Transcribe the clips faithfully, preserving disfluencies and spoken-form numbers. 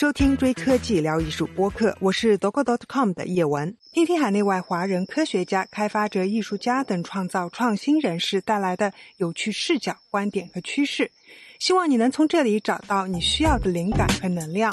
收听追科技聊艺术播客，我是 doco 点 com 的叶文，听听海内外华人科学家、开发者、艺术家等创造创新人士带来的有趣视角、观点和趋势，希望你能从这里找到你需要的灵感和能量。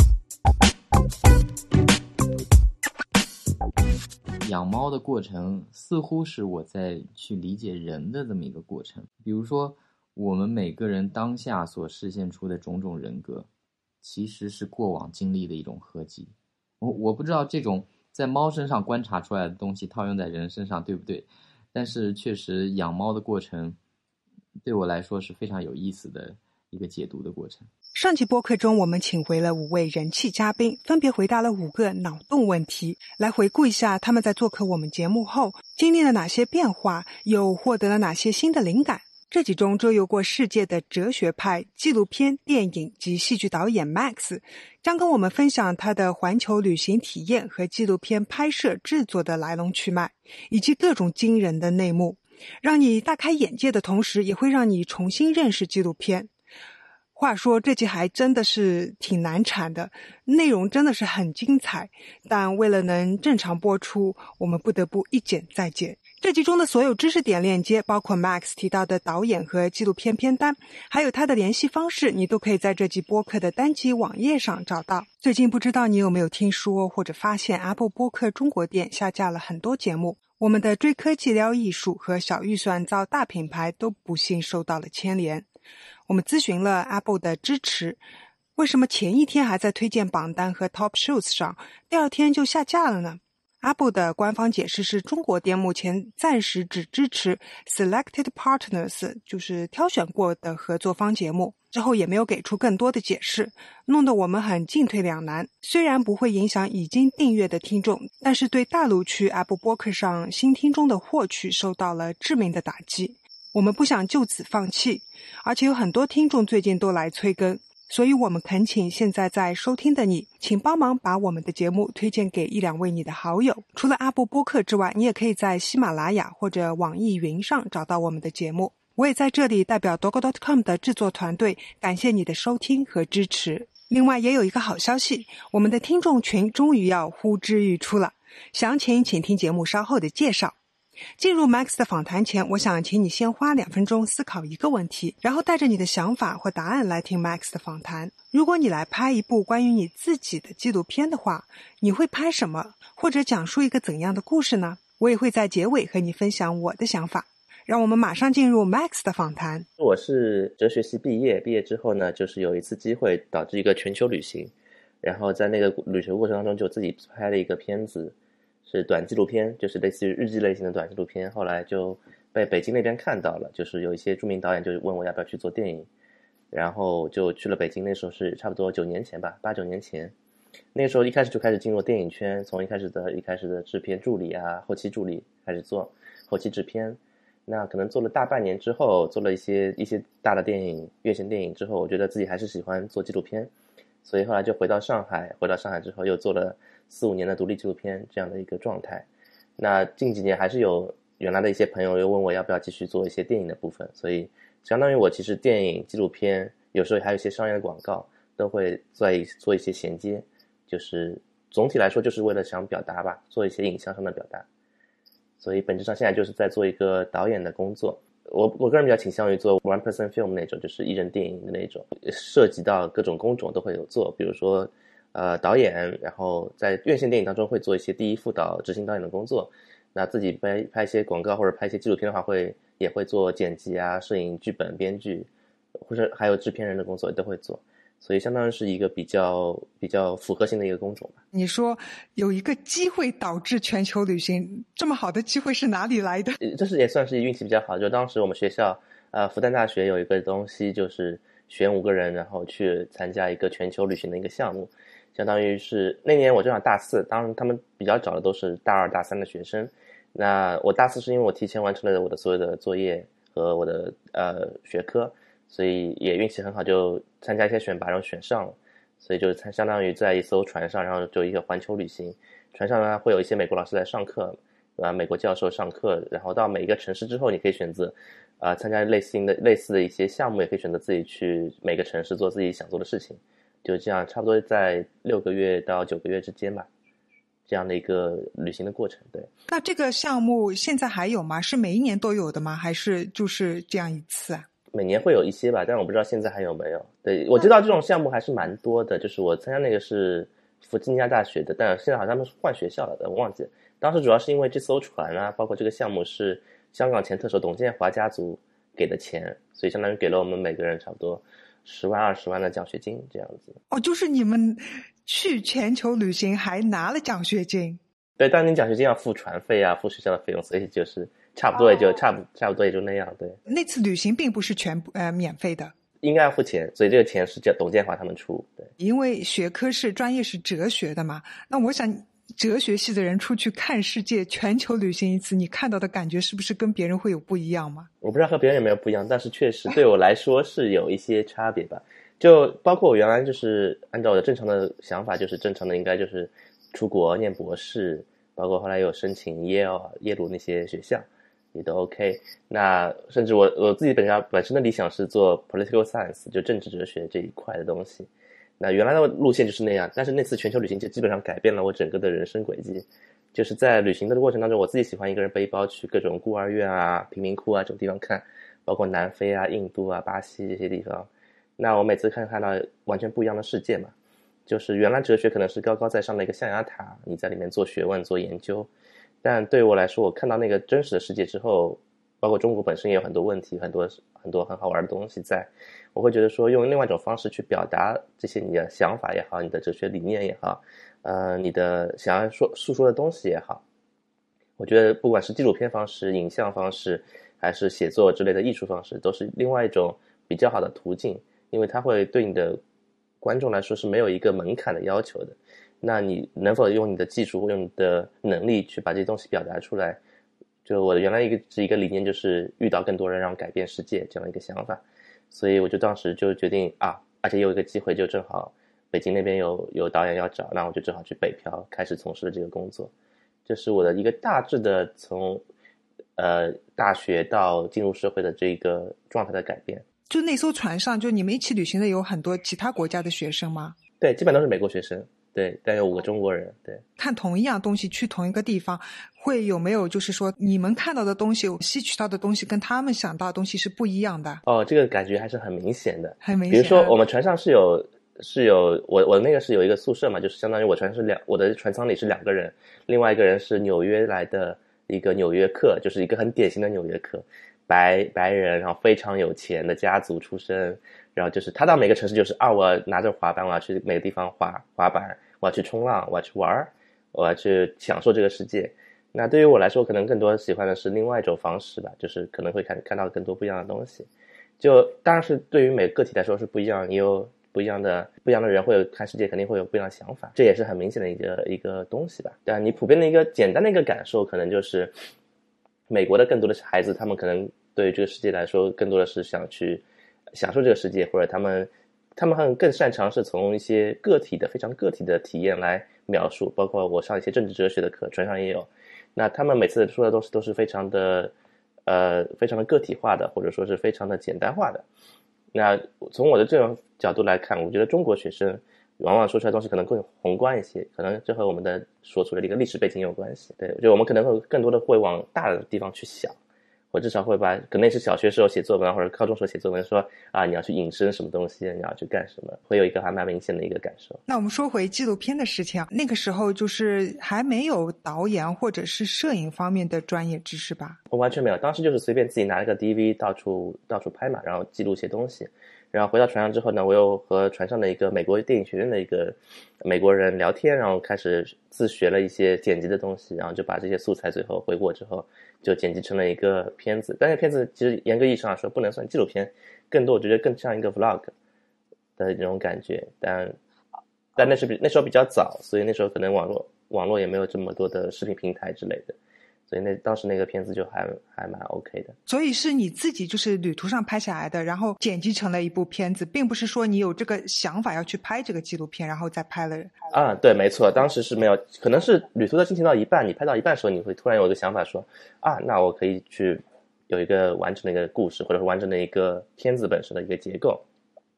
养猫的过程似乎是我在去理解人的这么一个过程，比如说我们每个人当下所实现出的种种人格其实是过往经历的一种合集。我我不知道这种在猫身上观察出来的东西套用在人身上对不对，但是确实养猫的过程对我来说是非常有意思的一个解读的过程。 上期播客中，我们请回了五位人气嘉宾，分别回答了五个脑洞问题，来回顾一下他们在做客我们节目后经历了哪些变化，又获得了哪些新的灵感。这集中周游过世界的哲学派、纪录片、电影及戏剧导演 Max 将跟我们分享他的环球旅行体验和纪录片拍摄制作的来龙去脉，以及各种惊人的内幕，让你大开眼界的同时，也会让你重新认识纪录片。话说这集还真的是挺难产的，内容真的是很精彩，但为了能正常播出，我们不得不一剪再剪。这集中的所有知识点链接，包括 Max 提到的导演和纪录片片单，还有他的联系方式，你都可以在这集播客的单集网页上找到。最近不知道你有没有听说或者发现 Apple 播客中国店下架了很多节目，我们的追科技聊艺术和小预算造大品牌都不幸受到了牵连。我们咨询了 Apple 的支持，为什么前一天还在推荐榜单和 Top Shows 上，第二天就下架了呢？ Apple 的官方解释是中国店目前暂时只支持 Selected Partners， 就是挑选过的合作方节目，之后也没有给出更多的解释，弄得我们很进退两难。虽然不会影响已经订阅的听众，但是对大陆区 Apple 播客上新听众的获取受到了致命的打击。我们不想就此放弃，而且有很多听众最近都来催更，所以我们恳请现在在收听的你，请帮忙把我们的节目推荐给一两位你的好友。除了 Apple 播客之外，你也可以在喜马拉雅或者网易云上找到我们的节目。我也在这里代表 doco 点 com 的制作团队感谢你的收听和支持。另外也有一个好消息，我们的听众群终于要呼之欲出了，详情请听节目稍后的介绍。进入 Max 的访谈前，我想请你先花两分钟思考一个问题，然后带着你的想法或答案来听 Max 的访谈。如果你来拍一部关于你自己的纪录片的话，你会拍什么，或者讲述一个怎样的故事呢？我也会在结尾和你分享我的想法。让我们马上进入 Max 的访谈。 我是哲学系毕业，毕业之后呢，就是有一次机会导致一个全球旅行，然后在那个旅行过程当中就自己拍了一个片子，是短纪录片，就是类似于日记类型的短纪录片，后来就被北京那边看到了，就是有一些著名导演就问我要不要去做电影，然后就去了北京，那时候是差不多九年前吧，八九年前，那个时候一开始就开始进入电影圈，从一开始的一开始的制片助理啊，后期助理开始做后期制片，那可能做了大半年之后，做了一些一些大的电影院线电影之后，我觉得自己还是喜欢做纪录片，所以后来就回到上海，回到上海之后又做了四五年的独立纪录片这样的一个状态。那近几年还是有原来的一些朋友又问我要不要继续做一些电影的部分，所以相当于我其实电影纪录片有时候还有一些商业的广告都会在做一些衔接，就是总体来说就是为了想表达吧，做一些影像上的表达，所以本质上现在就是在做一个导演的工作。我我个人比较倾向于做 one person film 那种，就是一人电影的那种，涉及到各种工种都会有做，比如说呃导演，然后在院线电影当中会做一些第一副导执行导演的工作，那自己拍拍一些广告或者拍一些纪录片的话会也会做剪辑啊、摄影、剧本、编剧，或者还有制片人的工作也都会做，所以相当于是一个比较比较复合性的一个工种吧。 你说有一个机会导致全球旅行，这么好的机会是哪里来的？ 这是也算是运气比较好，就当时我们学校呃复旦大学有一个东西，就是选五个人然后去参加一个全球旅行的一个项目，相当于是那年我正好大四，当然他们比较找的都是大二大三的学生，那我大四是因为我提前完成了我的所有的作业和我的呃学科，所以也运气很好，就参加一些选拔然后选上了，所以就相当于在一艘船上，然后就一个环球旅行，船上呢会有一些美国老师来上课，啊，美国教授上课，然后到每一个城市之后你可以选择啊、呃、参加类似的类似的一些项目，也可以选择自己去每个城市做自己想做的事情， 就这样差不多在六个月到九个月之间吧，这样的一个旅行的过程。对， 那这个项目现在还有吗？是每一年都有的吗？还是就是这样一次啊？ 每年会有一些吧，但我不知道现在还有没有。对，我知道这种项目还是蛮多的，就是我参加那个是弗吉尼亚大学的，但现在好像他们是换学校了的，我忘记了。当时主要是因为这艘船啊，包括这个项目是香港前特首董建华家族给的钱，所以相当于给了我们每个人差不多十万二十万的奖学金这样子。 哦，就是你们去全球旅行还拿了奖学金？ 对，但你奖学金要付船费啊，付学校的费用，所以就是差不多也就、 哦、 差不差不多也就那样。对， 那次旅行并不是全部呃免费的， 应该要付钱，所以这个钱是叫董建华他们出。对， 因为学科是专业是哲学的嘛，那我想哲学系的人出去看世界，全球旅行一次，你看到的感觉是不是跟别人会有不一样吗？ 我不知道和别人有没有不一样，但是确实对我来说是有一些差别吧。就包括我原来就是按照我的正常的想法，就是正常的应该就是出国念博士，包括后来有申请耶鲁耶鲁那些学校也都 OK。那甚至我我自己本身本身的理想是做 political science， 就政治哲学这一块的东西。那原来的路线就是那样，但是那次全球旅行就基本上改变了我整个的人生轨迹。就是在旅行的过程当中，我自己喜欢一个人背包去各种孤儿院啊、贫民窟啊这种地方看，包括南非啊、印度啊、巴西这些地方。那我每次看看到完全不一样的世界嘛，就是原来哲学可能是高高在上的一个象牙塔，你在里面做学问、做研究，但对我来说，我看到那个真实的世界之后，包括中国本身也有很多问题，很多很多很好玩的东西在，我会觉得说用另外一种方式去表达这些你的想法也好，你的哲学理念也好，呃，你的想要说诉说的东西也好，我觉得不管是纪录片方式、影像方式，还是写作之类的艺术方式，都是另外一种比较好的途径，因为它会对你的观众来说是没有一个门槛的要求的。那你能否用你的技术或用你的能力去把这些东西表达出来？就我的原来一个是一个理念，就是遇到更多人让改变世界这样一个想法，所以我就当时就决定啊，而且有一个机会，就正好北京那边有有导演要找，那我就正好去北漂开始从事了这个工作。这是我的一个大致的从呃大学到进入社会的这个状态的改变。 就那艘船上，就你们一起旅行的有很多其他国家的学生吗？ 对，基本都是美国学生。对，但有五个中国人。对， 看同一样东西去同一个地方，会有没有就是说你们看到的东西、吸取到的东西跟他们想到的东西是不一样的？ 哦，这个感觉还是很明显的， 很明显。 比如说我们船上是有是有我我那个是有一个宿舍嘛，就是相当于我船是两我的船舱里是两个人，另外一个人是纽约来的一个纽约客，就是一个很典型的纽约客，白白人，然后非常有钱的家族出身。然后就是他到每个城市就是啊，我拿着滑板，我要去每个地方滑滑板，我要去冲浪，我要去玩，我要去享受这个世界。那对于我来说，可能更多喜欢的是另外一种方式吧，就是可能会看看到更多不一样的东西。就当然是对于每个个体来说是不一样，也有不一样的不一样的人会有看世界肯定会有不一样的想法，这也是很明显的一个一个东西吧。但你普遍的一个简单的一个感受，可能就是美国的更多的是孩子，他们可能对于这个世界来说，更多的是想去享受这个世界，或者他们他们很更擅长是从一些个体的非常个体的体验来描述，包括我上一些政治哲学的课，船上也有。那他们每次说的东西都是非常的呃非常的个体化的，或者说是非常的简单化的。那从我的这种角度来看，我觉得中国学生往往说出来的东西可能更宏观一些，可能这和我们的所处的一个历史背景有关系。对，就我们可能会更多的会往大的地方去想。我至少会把可能是小学时候写作文或者高中时候写作文说啊，你要去引申什么东西，你要去干什么，会有一个还蛮明显的一个感受。 那我们说回纪录片的事情，那个时候就是还没有导演或者是摄影方面的专业知识吧？ 我完全没有，当时就是随便自己拿了个 D V 到处到处拍嘛，然后记录一些东西。然后回到船上之后呢，我又和船上的一个美国电影学院的一个美国人聊天，然后开始自学了一些剪辑的东西，然后就把这些素材最后回国之后就剪辑成了一个片子。但是片子其实严格意义上来说不能算纪录片，更多我觉得更像一个 vlog 的这种感觉。但但那是比那时候比较早，所以那时候可能网络网络也没有这么多的视频平台之类的。所以那当时那个片子就还还蛮 OK 的。 所以是你自己就是旅途上拍下来的，然后剪辑成了一部片子，并不是说你有这个想法要去拍这个纪录片，然后再拍了。 啊，对，没错，当时是没有，可能是旅途的进行到一半，你拍到一半的时候，你会突然有一个想法说，啊，那我可以去有一个完整的一个故事，或者是完整的一个片子本身的一个结构。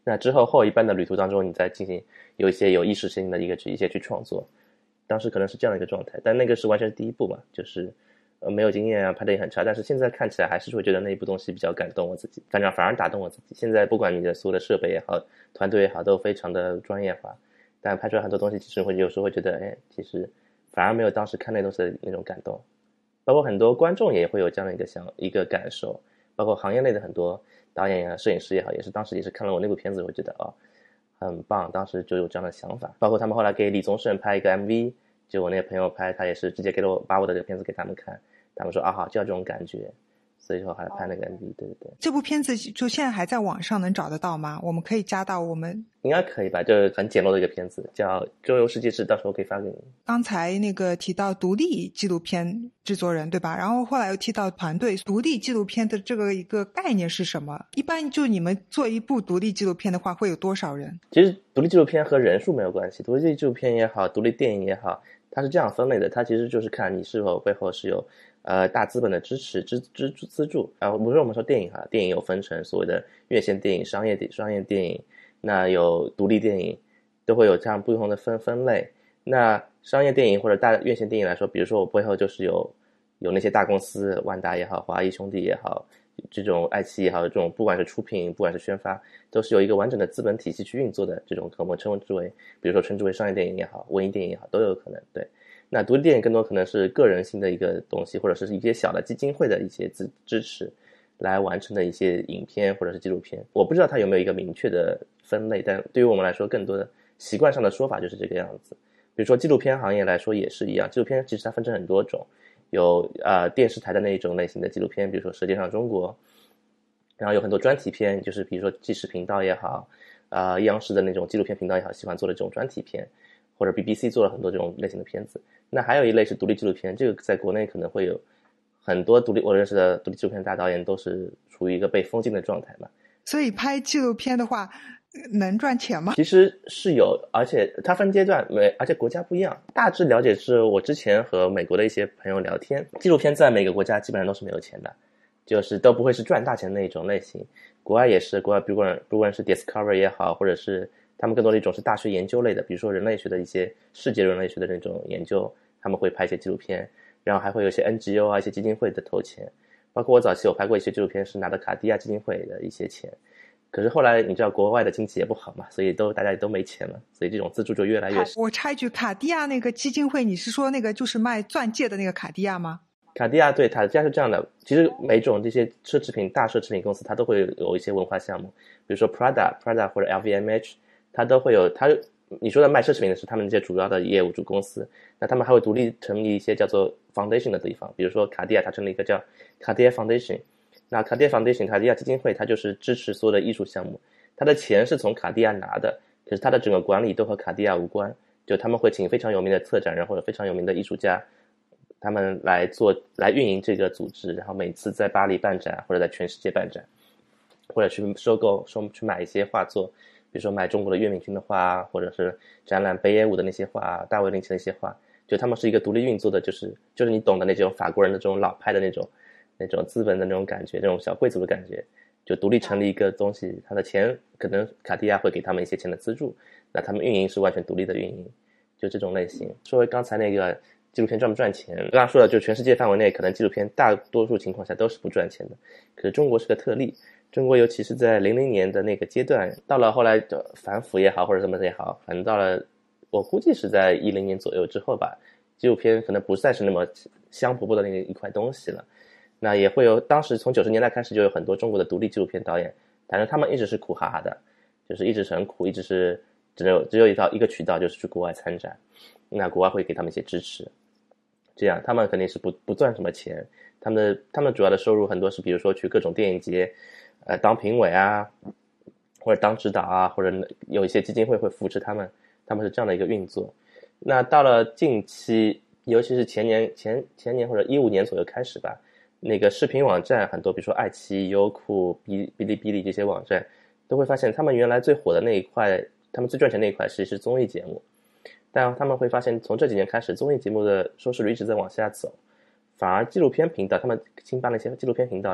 那之后后一半的旅途当中，你再进行有一些有意识性的一个一些去创作。当时可能是这样的一个状态，但那个是完全是第一步嘛，就是呃没有经验啊，拍的也很差，但是现在看起来还是会觉得那一部东西比较感动我自己，反正反而打动我自己。现在不管你的所有的设备也好，团队也好，都非常的专业化，但拍出来很多东西其实会有时候会觉得，哎，其实反而没有当时看那东西的那种感动。包括很多观众也会有这样的一个想一个感受，包括行业内的很多导演呀、摄影师也好，也是当时也是看了我那部片子，会觉得哦，很棒，当时就有这样的想法。包括他们后来给李宗盛拍一个 M V， 就我那个朋友拍，他也是直接给了我把我的这个片子给他们看，他们说啊好，就要这种感觉，所以说还拍那个 M V。 对对对， 这部片子就现在还在网上能找得到吗？我们可以加到我们应该可以吧，就是很简陋的一个片子，叫《周游世界志》，到时候可以发给你。 刚才那个提到独立纪录片制作人对吧？然后后来又提到团队，独立纪录片的这个一个概念是什么？一般就你们做一部独立纪录片的话，会有多少人？ 其实独立纪录片和人数没有关系，独立纪录片也好，独立电影也好，它是这样分类的，它其实就是看你是否背后是有呃大资本的支持支支资助啊。比如说我们说电影哈，电影有分成所谓的院线电影、商业商业电影，那有独立电影，都会有这样不同的分分类。那商业电影或者大院线电影来说，比如说我背后就是有有那些大公司，万达也好，华谊兄弟也好，这种爱奇艺也好，这种不管是出品不管是宣发，都是有一个完整的资本体系去运作的，这种我们称之为比如说称之为商业电影也好，文艺电影也好，都有可能。对，那独立电影更多可能是个人性的一个东西，或者是一些小的基金会的一些支支持来完成的一些影片或者是纪录片。我不知道它有没有一个明确的分类，但对于我们来说更多的习惯上的说法就是这个样子。比如说纪录片行业来说也是一样，纪录片其实它分成很多种，有呃电视台的那一种类型的纪录片，比如说《舌尖上中国》，然后有很多专题片，就是比如说纪实频道也好，呃央视的那种纪录片频道也好，喜欢做的这种专题片，或者 B B C 做了很多这种类型的片子。那还有一类是独立纪录片，这个在国内可能会有很多独立我认识的独立纪录片大导演都是处于一个被封禁的状态嘛。 所以拍纪录片的话能赚钱吗？ 其实是有，而且它分阶段，每而且国家不一样。大致了解是我之前和美国的一些朋友聊天，纪录片在每个国家基本上都是没有钱的，就是都不会是赚大钱的那种类型。国外也是，国外不管不管是 Discovery 也好，或者是他们更多的一种是大学研究类的，比如说人类学的一些世界人类学的那种研究，他们会拍一些纪录片，然后还会有一些 N G O 啊，一些基金会的投钱。包括我早期有拍过一些纪录片，是拿的卡地亚基金会的一些钱。可是后来你知道国外的经济也不好嘛，所以都大家也都没钱了，所以这种资助就越来越少。 我插一句，卡地亚那个基金会，你是说那个就是卖钻戒的那个卡地亚吗？ 卡地亚，对，卡地亚是这样的，其实每种这些奢侈品大奢侈品公司它都会有一些文化项目，比如说 Prada Prada 或者 L V M H， 它都会有，它你说的卖奢侈品的是他们这些主要的业务主公司，那他们还会独立成立一些叫做 foundation 的地方，比如说卡地亚它成立一个叫卡地亚 Foundation， 那卡地亚 Foundation 卡地亚基金会它就是支持所有的艺术项目，它的钱是从卡地亚拿的，可是它的整个管理都和卡地亚无关，就他们会请非常有名的策展人或者非常有名的艺术家，他们来做来运营这个组织，然后每次在巴黎办展或者在全世界办展，或者去收购收去买一些画作，比如说买中国的岳敏君的画，或者是展览北野武的那些画，大卫林奇的一些画，就他们是一个独立运作的，就是就是你懂的那种法国人的这种老派的那种那种资本的那种感觉，那种小贵族的感觉，就独立成立一个东西，他的钱可能卡地亚会给他们一些钱的资助，那他们运营是完全独立的运营，就这种类型。说回刚才那个纪录片赚不赚钱，刚刚说的就是全世界范围内可能纪录片大多数情况下都是不赚钱的，可是中国是个特例，中国尤其是在零零年的那个阶段，到了后来的反腐也好或者什么也好，反正到了我估计是在一零年左右之后吧，纪录片可能不再是那么香饽饽的那个一块东西了。那也会有，当时从九十年代开始就有很多中国的独立纪录片导演，反正他们一直是苦哈哈的，就是一直是很苦，一直是只有只有一道一个渠道，就是去国外参展，那国外会给他们一些支持，这样他们肯定是不不赚什么钱，他们的他们主要的收入很多是比如说去各种电影节，呃当评委啊，或者当指导啊，或者有一些基金会会扶持他们，他们是这样的一个运作。那到了近期，尤其是前年前前年或者一五年左右开始吧。那个视频网站很多，比如说爱奇艺、优酷、哔哔哩哔哩这些网站，都会发现他们原来最火的那一块，他们最赚钱那一块其实是综艺节目，但他们会发现从这几年开始，综艺节目的收视率一直在往下走，反而纪录片频道，他们新办了一些纪录片频道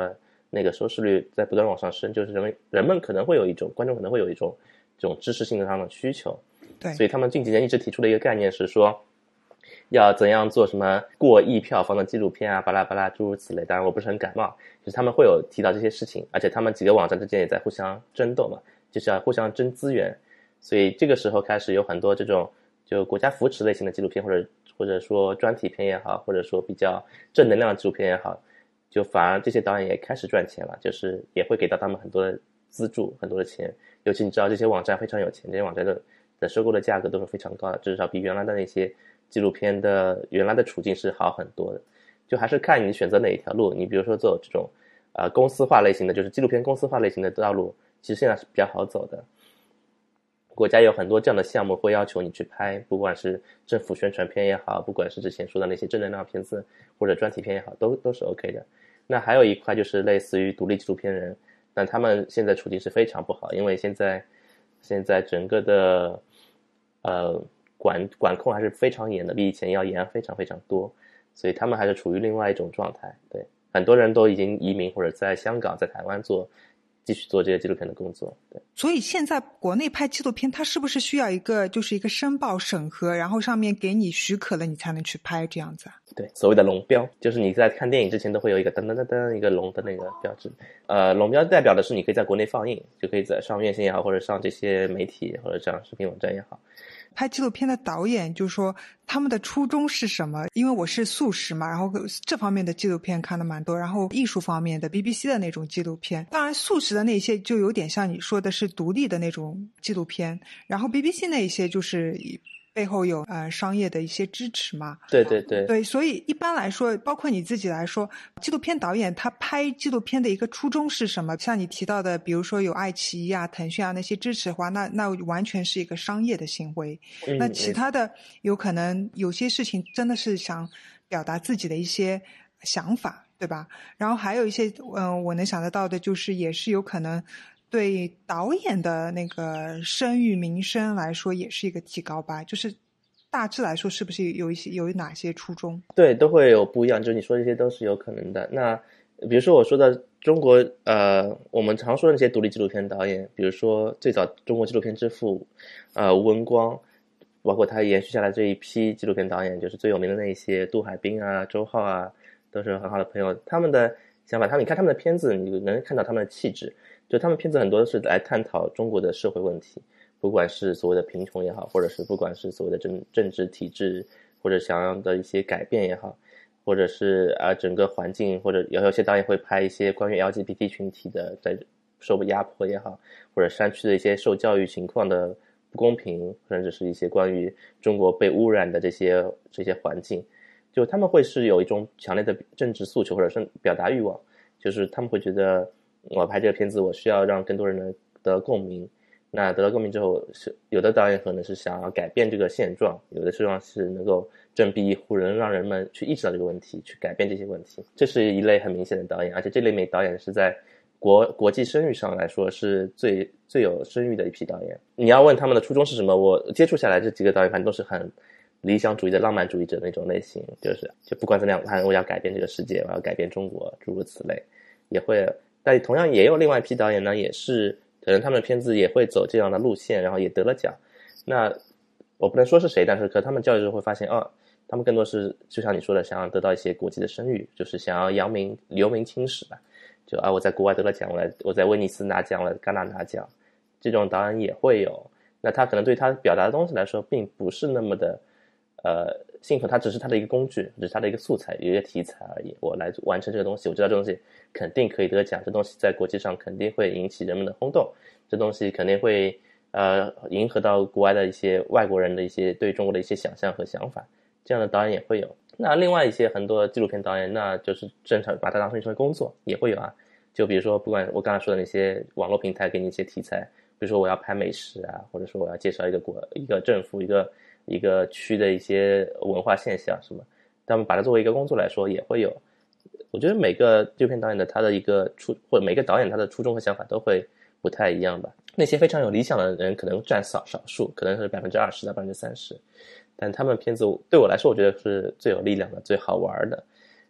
那个收视率在不断往上升，就是人们人们可能会有一种观众可能会有一种这种知识性上的需求， 对， 所以他们近几年一直提出的一个概念是说，要怎样做什么过亿票房的纪录片啊，巴拉巴拉诸如此类。当然我不是很感冒，就是他们会有提到这些事情，而且他们几个网站之间也在互相争斗嘛，就是要互相争资源。所以这个时候开始有很多这种就国家扶持类型的纪录片，或者或者说专题片也好，或者说比较正能量的纪录片也好，就反而这些导演也开始赚钱了，就是也会给到他们很多的资助，很多的钱。尤其你知道这些网站非常有钱，这些网站的的收购的价格都是非常高的，至少比原来的那些纪录片的原来的处境是好很多的。就还是看你选择哪一条路，你比如说走这种呃公司化类型的，就是纪录片公司化类型的道路，其实现在是比较好走的。国家有很多这样的项目会要求你去拍，不管是政府宣传片也好，不管是之前说的那些正能量片子或者专题片也好，都都是 OK 的。那还有一块就是类似于独立纪录片人，但他们现在处境是非常不好，因为现在现在整个的呃管管控还是非常严的，比以前要严非常非常多，所以他们还是处于另外一种状态。对，很多人都已经移民或者在香港在台湾做继续做这些纪录片的工作。对， 所以现在国内拍纪录片它是不是需要一个就是一个申报审核，然后上面给你许可了你才能去拍这样子啊？ 对，所谓的龙标，就是你在看电影之前都会有一个噔噔噔噔一个龙的那个标志。呃，龙标代表的是你可以在国内放映，就可以在上院线也好，或者上这些媒体或者上视频网站也好。 拍纪录片的导演就是说他们的初衷是什么？因为我是素食嘛，然后这方面的纪录片看的蛮多，然后艺术方面的 B B C 的那种纪录片，当然素食的那些就有点像你说的是独立的那种纪录片，然后 B B C 那一些就是背后有呃商业的一些支持嘛。 对对对对，所以一般来说，包括你自己来说，纪录片导演他拍纪录片的一个初衷是什么？像你提到的，比如说有爱奇艺啊、腾讯啊那些支持的话，那那完全是一个商业的行为。 嗯、 那其他的有可能有些事情真的是想表达自己的一些想法，对吧？然后还有一些嗯、呃，我能想得到的就是也是有可能对导演的那个声誉名声来说也是一个提高吧，就是大致来说是不是有一些有哪些初衷？ 对，都会有不一样，就是你说这些都是有可能的。那比如说我说的中国呃我们常说的那些独立纪录片导演，比如说最早中国纪录片之父呃吴文光，包括他延续下来这一批纪录片导演，就是最有名的那些杜海滨啊、周浩啊，都是很好的朋友。他们的想法，他们你看他们的片子，你能看到他们的气质，就他们片子很多是来探讨中国的社会问题，不管是所谓的贫穷也好，或者是不管是所谓的政政治体制或者想要的一些改变也好，或者是啊整个环境，或者有有些导演会拍一些关于 L G B T 群体的在受压迫也好，或者山区的一些受教育情况的不公平，甚至是一些关于中国被污染的这些这些环境，就他们会是有一种强烈的政治诉求或者是表达欲望，就是他们会觉得我拍这个片子我需要让更多人能得到共鸣。那得到共鸣之后，是有的导演可能是想要改变这个现状，有的希望是能够振臂一呼，能让人们去意识到这个问题，去改变这些问题。这是一类很明显的导演，而且这类美导演是在国国际声誉上来说是最最有声誉的一批导演。你要问他们的初衷是什么，我接触下来这几个导演反正都是很理想主义的浪漫主义者那种类型，就是就不管怎么样，我要改变这个世界，我要改变中国，诸如此类，也会。但同样也有另外一批导演呢，也是可能他们的片子也会走这样的路线，然后也得了奖。那我不能说是谁，但是可他们交流之后会发现，哦，他们更多是就像你说的，想要得到一些国际的声誉，就是想要扬名留名青史吧。就啊，我在国外得了奖，我来我在威尼斯拿奖了，戛纳拿奖，这种导演也会有。那他可能对他表达的东西来说，并不是那么的呃兴奋，他只是他的一个工具，只是他的一个素材，一个题材而已。我来完成这个东西，我知道这东西肯定可以得奖，这东西在国际上肯定会引起人们的轰动，这东西肯定会呃迎合到国外的一些外国人的一些对中国的一些想象和想法，这样的导演也会有。那另外一些很多纪录片导演，那就是正常把它当成一份工作，也会有啊。就比如说，不管我刚才说的那些网络平台给你一些题材，比如说我要拍美食啊，或者说我要介绍一个国一个政府一个一个区的一些文化现象什么，他们把它作为一个工作来说也会有。我觉得每个纪录片导演的他的一个初或者每个导演他的初衷和想法都会不太一样吧。那些非常有理想的人可能占少少数，可能是百分之二十到百分之三十，但他们片子对我来说，我觉得是最有力量的、最好玩的。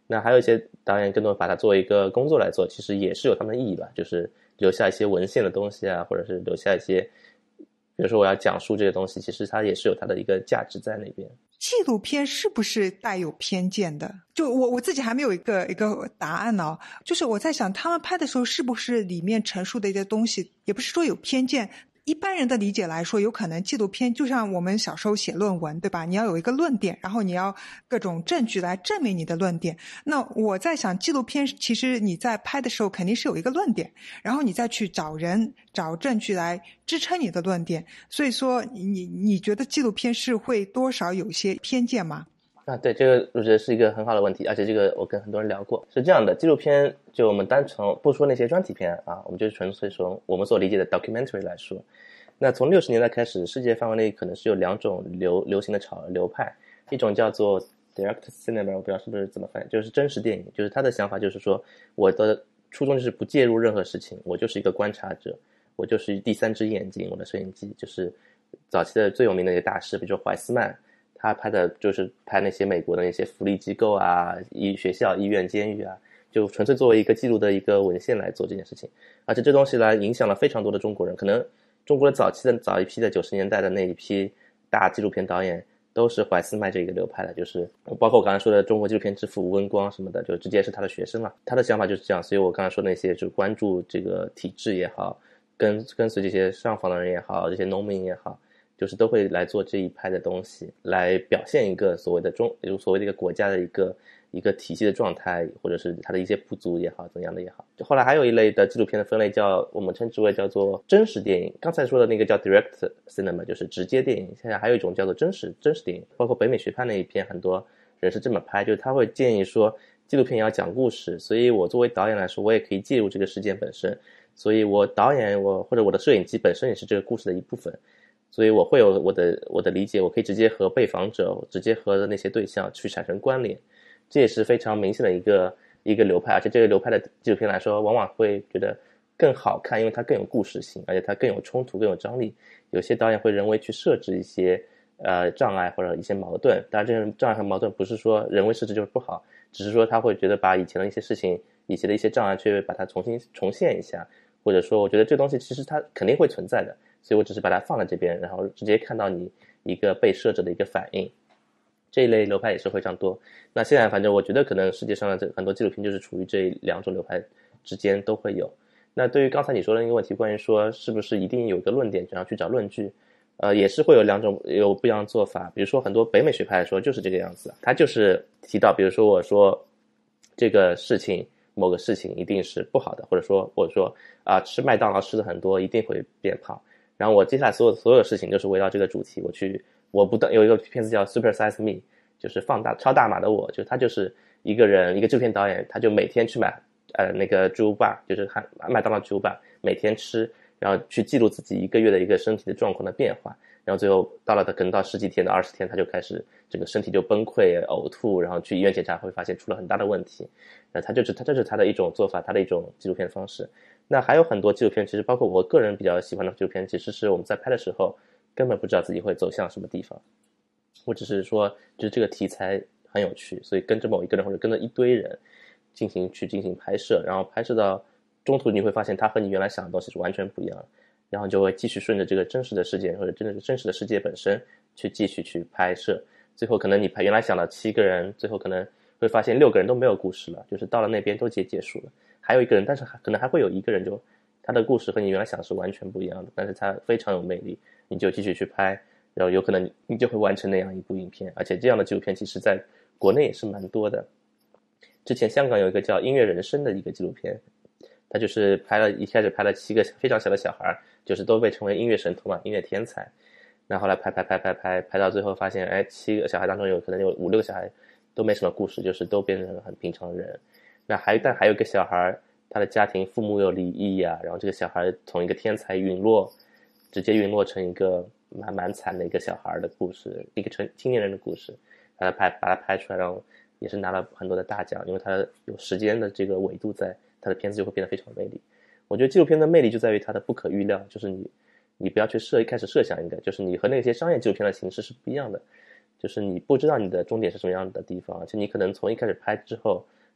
那还有一些导演更多把它作为一个工作来做，其实也是有他们的意义吧，就是留下一些文献的东西啊，或者是留下一些比如说我要讲述这个东西，其实它也是有它的一个价值在那边。 纪录片是不是带有偏见的？就我我自己还没有一个一个答案呢、哦。就是我在想，他们拍的时候是不是里面陈述的一些东西，也不是说有偏见。一般人的理解来说，有可能纪录片就像我们小时候写论文，对吧？你要有一个论点，然后你要各种证据来证明你的论点。那我在想，纪录片其实你在拍的时候肯定是有一个论点，然后你再去找人找证据来支撑你的论点。所以说你你觉得纪录片是会多少有些偏见吗？ 啊，对，这个我觉得是一个很好的问题，而且这个我跟很多人聊过。是这样的，纪录片就我们单纯不说那些专题片啊，我们就纯粹说我们所理解的 documentary 来说，那从六十年代开始，世界范围内可能是有两种流流行的潮流派，一种叫做 direct cinema， 我不知道是不是怎么翻译，就是真实电影，就是他的想法就是说，我的初衷就是不介入任何事情，我就是一个观察者，我就是第三只眼睛，我的摄影机就是早期的最有名的一些大师，比如说怀斯曼。他拍的就是拍那些美国的那些福利机构啊、医学校、医院、监狱啊，就纯粹作为一个记录的一个文献来做这件事情。而且这东西来影响了非常多的中国人，可能中国的早期的早一批的九十年代的那一批大纪录片导演都是怀斯曼这个流派的，就是包括我刚才说的中国纪录片之父吴文光什么的，就直接是他的学生了。他的想法就是这样，所以我刚才说的那些就关注这个体制也好，跟跟随这些上访的人也好，这些农民也好。就是都会来做这一派的东西，来表现一个所谓的中，所谓的一个国家的一个一个体系的状态，或者是它的一些不足也好，怎样的也好。就后来还有一类的纪录片的分类叫我们称之为叫做真实电影。刚才说的那个叫 direct cinema， 就是直接电影。现在还有一种叫做真实真实电影，包括北美学派那一片，很多人是这么拍，就是他会建议说纪录片也要讲故事，所以我作为导演来说，我也可以介入这个事件本身，所以我导演我或者我的摄影机本身也是这个故事的一部分。所以我会有我的我的理解，我可以直接和被访者，直接和那些对象去产生关联，这也是非常明显的一个一个流派。而且这个流派的纪录片来说，往往会觉得更好看，因为它更有故事性，而且它更有冲突，更有张力。有些导演会人为去设置一些呃障碍或者一些矛盾，当然这种障碍和矛盾不是说人为设置就是不好，只是说他会觉得把以前的一些事情，以前的一些障碍去把它重新重现一下，或者说我觉得这东西其实它肯定会存在的。所以我只是把它放在这边，然后直接看到你一个被摄者的一个反应。这一类流派也是非常多。那现在反正我觉得可能世界上的很多纪录片就是处于这两种流派之间都会有。那对于刚才你说的那个问题，关于说是不是一定有一个论点，然后去找论据，呃，也是会有两种有不一样的做法。比如说很多北美学派来说就是这个样子，他就是提到，比如说我说这个事情。某个事情一定是不好的，或者说或者说啊、呃，吃麦当劳吃的很多一定会变胖。然后我接下来所有所有事情都是围绕这个主题，我去我不断有一个片子叫 Super Size Me， 就是放大超大码的我，就他就是一个人一个制片导演，他就每天去买呃那个巨无霸，就是汉麦当劳巨无霸，每天吃，然后去记录自己一个月的一个身体的状况的变化，然后最后到了他可能到十几天到二十天，他就开始整个身体就崩溃呕吐，然后去医院检查会发现出了很大的问题。那他就是他这是他的一种做法，他的一种纪录片方式。那还有很多纪录片，其实包括我个人比较喜欢的纪录片，其实是我们在拍的时候根本不知道自己会走向什么地方，或者是说就是这个题材很有趣，所以跟着某一个人或者跟着一堆人进行去进行拍摄，然后拍摄到中途你会发现它和你原来想的东西是完全不一样的，然后就会继续顺着这个真实的事件或者真的是真实的世界本身去继续去拍摄，最后可能你拍原来想了七个人，最后可能会发现六个人都没有故事了，就是到了那边都结结束了，还有一个人，但是可能还会有一个人就他的故事和你原来想的是完全不一样的，但是他非常有魅力，你就继续去拍，然后有可能你就会完成那样一部影片。而且这样的纪录片其实在国内也是蛮多的。之前香港有一个叫音乐人生的一个纪录片，他就是拍了一开始拍了七个非常小的小孩，就是都被称为音乐神童嘛，音乐天才。然后后来拍拍拍拍拍拍到最后发现，哎，七个小孩当中有可能有五六个小孩都没什么故事，就是都变成很平常的人。那还但还有一个小孩，他的家庭父母有离异啊，然后这个小孩从一个天才陨落，直接陨落成一个蛮蛮惨的一个小孩的故事，一个成青年人的故事，把他拍把他拍出来，然后也是拿了很多的大奖，因为他有时间的这个纬度在，他的片子就会变得非常有魅力。我觉得纪录片的魅力就在于它的不可预料，就是你你不要去设一开始设想一个，就是你和那些商业纪录片的形式是不一样的，就是你不知道你的终点是什么样的地方，而且你可能从一开始拍之后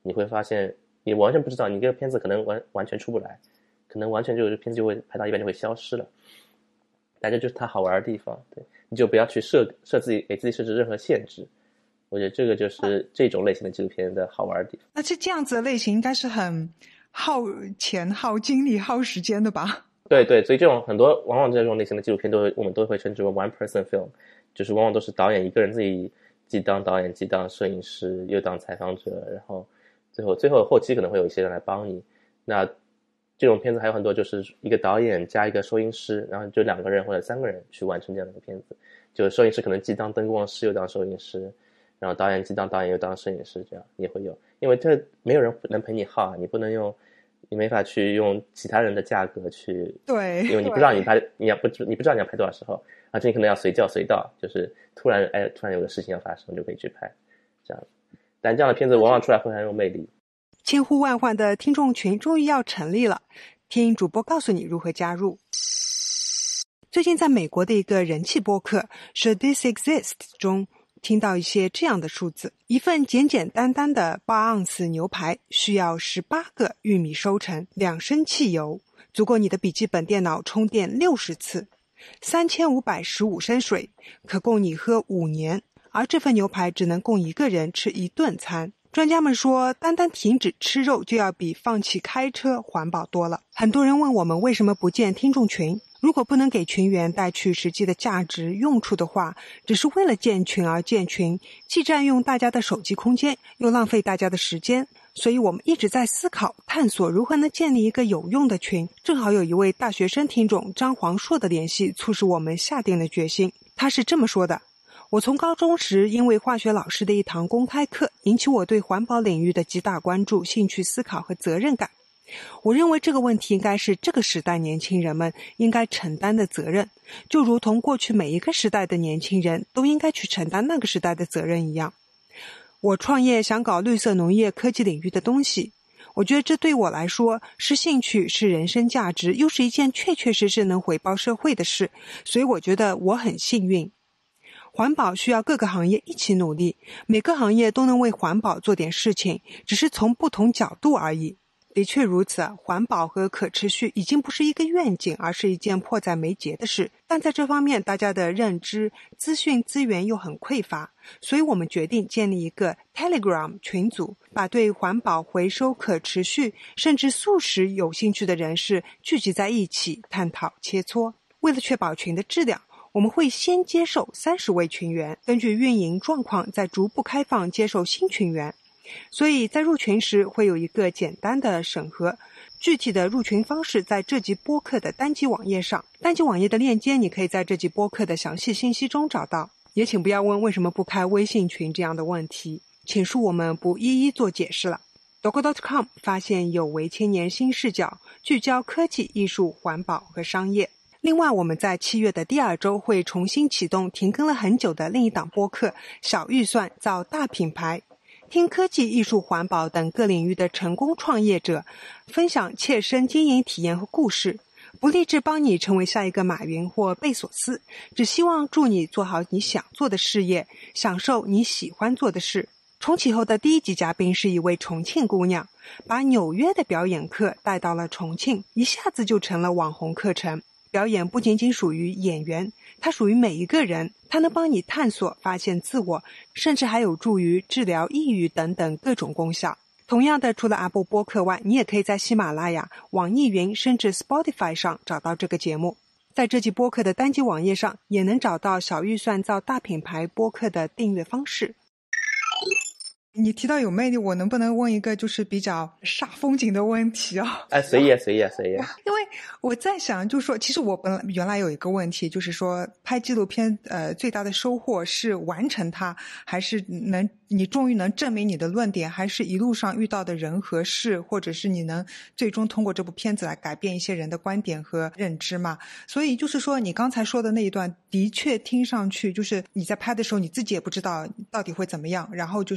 你会发现你完全不知道，你这个片子可能完完全出不来，可能完全就片子就会拍到一半就会消失了。但这就是它好玩的地方，对，你就不要去设设自己给自己设置任何限制。我觉得这个就是这种类型的纪录片的好玩的地方。 那这这样子的类型应该是很耗钱、耗精力、耗时间的吧？ 对对，所以这种很多往往这种类型的纪录片都我们都会称之为 one person film， 就是往往都是导演一个人自己既当导演既当摄影师又当采访者，然后最后最后后期可能会有一些人来帮你。那这种片子还有很多就是一个导演加一个收音师，然后就两个人或者三个人去完成这样的一个片子，就摄影师可能既当灯光师又当收音师，然后导演既当导演又当摄影师，这样也会有。因为这没有人能陪你耗，你不能用你没法去用其他人的价格去， 对， 因为你不知道你拍你要不你不知道你要拍多少时候，而且你可能要随叫随到，就是突然哎突然有个事情要发生就可以去拍这样。但这样的片子往往出来会很有魅力。 千呼万唤的听众群终于要成立了，听主播告诉你如何加入。最近在美国的一个人气播客 Should This Exist 中听到一些这样的数字，一份简简单单的八盎司牛排需要十八个玉米收成，两升汽油足够你的笔记本电脑充电六十次，三千五百十五升水可供你喝五年，而这份牛排只能供一个人吃一顿餐。专家们说，单单停止吃肉就要比放弃开车环保多了。很多人问我们为什么不建听众群，如果不能给群员带去实际的价值用处的话，只是为了建群而建群，既占用大家的手机空间，又浪费大家的时间。所以我们一直在思考探索如何能建立一个有用的群。正好有一位大学生听众张黄硕的联系促使我们下定了决心。他是这么说的：我从高中时因为化学老师的一堂公开课引起我对环保领域的极大关注、兴趣思考和责任感。我认为这个问题应该是这个时代年轻人们应该承担的责任，就如同过去每一个时代的年轻人都应该去承担那个时代的责任一样。我创业想搞绿色农业科技领域的东西，我觉得这对我来说是兴趣，是人生价值，又是一件确确实实能回报社会的事，所以我觉得我很幸运。环保需要各个行业一起努力，每个行业都能为环保做点事情，只是从不同角度而已。的确如此，环保和可持续已经不是一个愿景，而是一件迫在眉睫的事。但在这方面，大家的认知、资讯资源又很匮乏，所以我们决定建立一个 Telegram 群组，把对环保、回收、可持续甚至素食有兴趣的人士聚集在一起，探讨切磋。为了确保群的质量，我们会先接受三十位群员，根据运营状况再逐步开放接受新群员。所以在入群时会有一个简单的审核，具体的入群方式在这集播客的单集网页上，单集网页的链接你可以在这集播客的详细信息中找到。也请不要问为什么不开微信群这样的问题，请恕我们不一一做解释了。doco 点 com 发现有为青年新视角，聚焦科技、艺术、环保和商业。另外，我们在七月的第二周会重新启动停更了很久的另一档播客，小预算造大品牌，听科技、艺术、环保等各领域的成功创业者分享切身经营体验和故事，不立志帮你成为下一个马云或贝索斯，只希望助你做好你想做的事业，享受你喜欢做的事。重启后的第一集嘉宾是一位重庆姑娘，把纽约的表演课带到了重庆，一下子就成了网红课程。表演不仅仅属于演员，它属于每一个人，它能帮你探索、发现自我，甚至还有助于治疗抑郁等等各种功效。同样的，除了 Apple 播客外，你也可以在喜马拉雅、网易云甚至 Spotify 上找到这个节目。在这集播客的单集网页上，也能找到小预算造大品牌播客的订阅方式。你提到有魅力，我能不能问一个就是比较煞风景的问题哦？ 哎，随意随意随意。 因为我在想，就是说，其实我本来原来有一个问题，就是说，拍纪录片，呃，最大的收获是完成它，还是能你终于能证明你的论点，还是一路上遇到的人和事，或者是你能最终通过这部片子来改变一些人的观点和认知嘛？所以就是说，你刚才说的那一段，的确听上去就是你在拍的时候，你自己也不知道到底会怎么样，然后就是一边拍。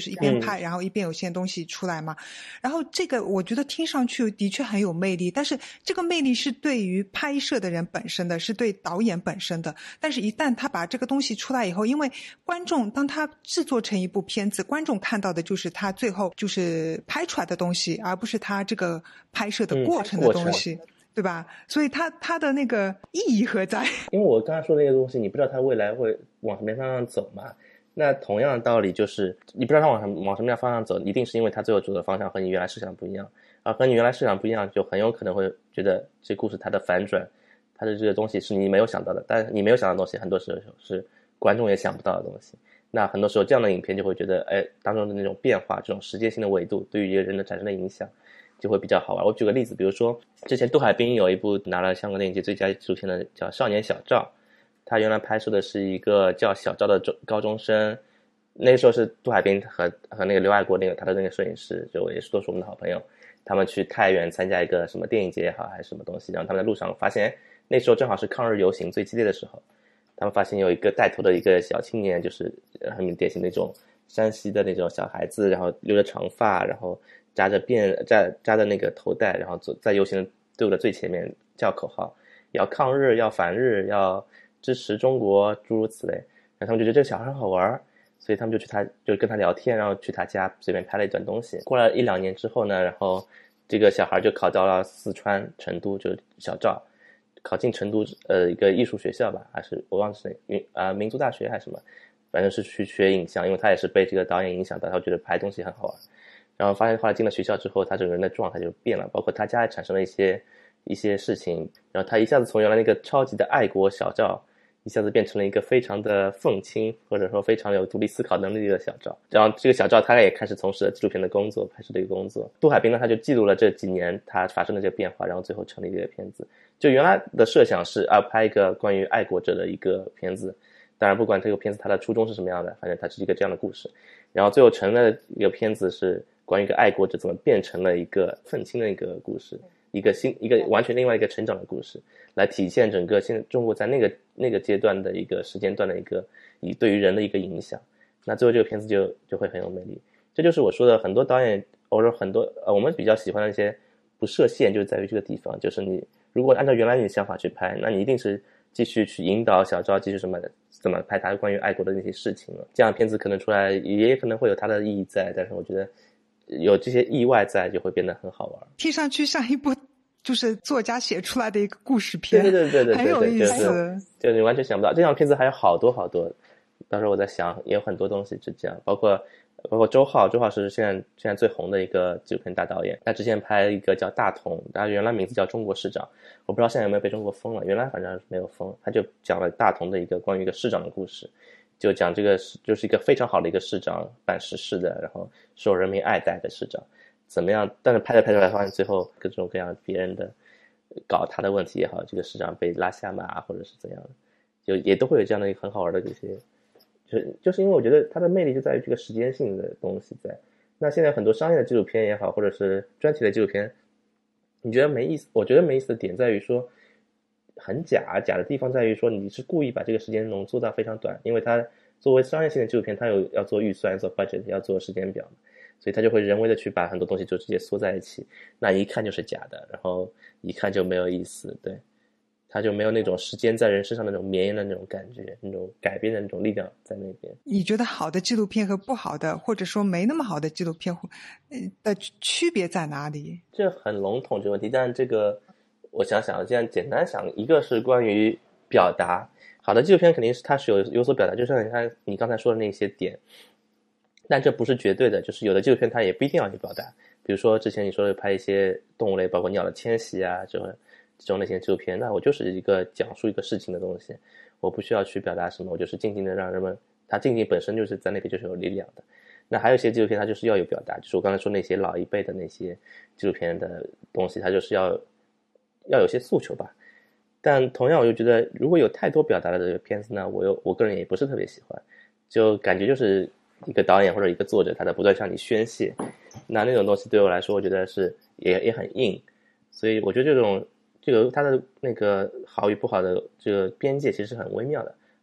拍，然后一边有些东西出来嘛。然后这个我觉得听上去的确很有魅力，但是这个魅力是对于拍摄的人本身的，是对导演本身的。但是一旦他把这个东西出来以后，因为观众当他制作成一部片子，观众看到的就是他最后就是拍出来的东西，而不是他这个拍摄的过程的东西。嗯，对吧？所以它它的那个意义何在？ 因为我刚才说的那个东西，你不知道它未来会往什么方向走嘛。那同样的道理就是，你不知道它往什么往什么样方向走，一定是因为它最后走的方向和你原来设想不一样，而和你原来设想不一样，就很有可能会觉得这故事它的反转，它的这个东西是你没有想到的，但你没有想到的东西，很多时候是观众也想不到的东西。那很多时候这样的影片就会觉得，哎，当中的那种变化，这种时间性的维度，对于一个人的产生的影响。就会比较好玩。我举个例子，比如说之前杜海滨有一部拿了香港电影节最佳纪录片的叫《少年小赵》，他原来拍摄的是一个叫小赵的高中生，那个时候是杜海滨和和那个刘爱国那个他的那个摄影师，就也是都是我们的好朋友，他们去太原参加一个什么电影节也好还是什么东西，然后他们在路上发现，那时候正好是抗日游行最激烈的时候，他们发现有一个带头的一个小青年，就是很典型那种山西的那种小孩子，然后留着长发，然后扎着辫扎扎着那个头带，然后走在游行的队伍的最前面叫口号，要抗日，要反日，要支持中国，诸如此类。然后他们就觉得这个小孩很好玩，所以他们就去他就跟他聊天，然后去他家随便拍了一段东西。过了一两年之后呢，然后这个小孩就考到了四川成都，就是小赵考进成都呃一个艺术学校吧，还是我忘记是哪啊、呃、民族大学还是什么，反正是去学影像，因为他也是被这个导演影响到，他觉得拍东西很好玩。然后发现后来进了学校之后，他整个人的状态就变了，包括他家也产生了一些一些事情，然后他一下子从原来那个超级的爱国小赵，一下子变成了一个非常的愤青，或者说非常有独立思考能力的小赵。然后这个小赵他也开始从事了纪录片的工作，拍摄的一个工作。杜海滨呢，他就记录了这几年他发生的这个变化，然后最后成立这个片子。就原来的设想是啊，拍一个关于爱国者的一个片子，当然不管这个片子它的初衷是什么样的，反正它是一个这样的故事。然后最后成了一个片子是关于一个爱国者怎么变成了一个愤青的一个故事，一个新一个完全另外一个成长的故事，来体现整个现在中国在那个那个阶段的一个时间段的一个以对于人的一个影响。那最后这个片子就就会很有魅力。这就是我说的很多导演或者很多呃我们比较喜欢的一些不设限，就是在于这个地方，就是你如果按照原来你的想法去拍，那你一定是继续去引导小赵继续什么怎么拍他关于爱国的那些事情了。这样的片子可能出来也可能会有它的意义在，但是我觉得有这些意外在就会变得很好玩。 听上去像一部就是作家写出来的一个故事片， 对对对对对， 很有意思， 就是就你完全想不到这样的片子还有好多好多。到时候我在想也有很多东西是这样，包括包括周浩，周浩是现在现在最红的一个纪录片大导演，他之前拍一个叫大同，他原来名字叫中国市长，我不知道现在有没有被中国封了，原来反正没有封。他就讲了大同的一个关于一个市长的故事，就讲这个就是一个非常好的一个市长，办实事的，然后受人民爱戴的市长怎么样，但是拍着拍着发现最后各种各样别人的搞他的问题也好，这个市长被拉下马或者是怎样的，就也都会有这样的一个很好玩的这些，就是就是因为我觉得它的魅力就在于这个时间性的东西在。那现在很多商业的纪录片也好，或者是专题的纪录片，你觉得没意思？我觉得没意思的点在于说很假，假的地方在于说你是故意把这个时间浓缩到非常短，因为它作为商业性的纪录片，它有要做预算、要做 budget、要做时间表，所以它就会人为的去把很多东西就直接缩在一起，那一看就是假的，然后一看就没有意思，对。他就没有那种时间在人身上那种绵延的那种感觉，那种改变的那种力量在那边。 你觉得好的纪录片和不好的，或者说没那么好的纪录片的区别在哪里？ 这很笼统这个问题，但这个我想想，这样简单想，一个是关于表达，好的纪录片肯定是它是有有所表达，就像你看你刚才说的那些点，但这不是绝对的，就是有的纪录片它也不一定要去表达，比如说之前你说的拍一些动物类，包括鸟的迁徙啊，这种这种类型的纪录片，那我就是一个讲述一个事情的东西，我不需要去表达什么，我就是静静的让人们，它静静本身就是在那边就是有力量的。那还有一些纪录片它就是要有表达，就是我刚才说那些老一辈的那些纪录片的东西，它就是要要有些诉求吧。但同样我就觉得如果有太多表达的这个片子呢，我又我个人也不是特别喜欢，就感觉就是一个导演或者一个作者他在不断向你宣泄，那那种东西对我来说我觉得是也也很硬，所以我觉得这种这个它的那个好与不好的这个边界其实是很微妙的。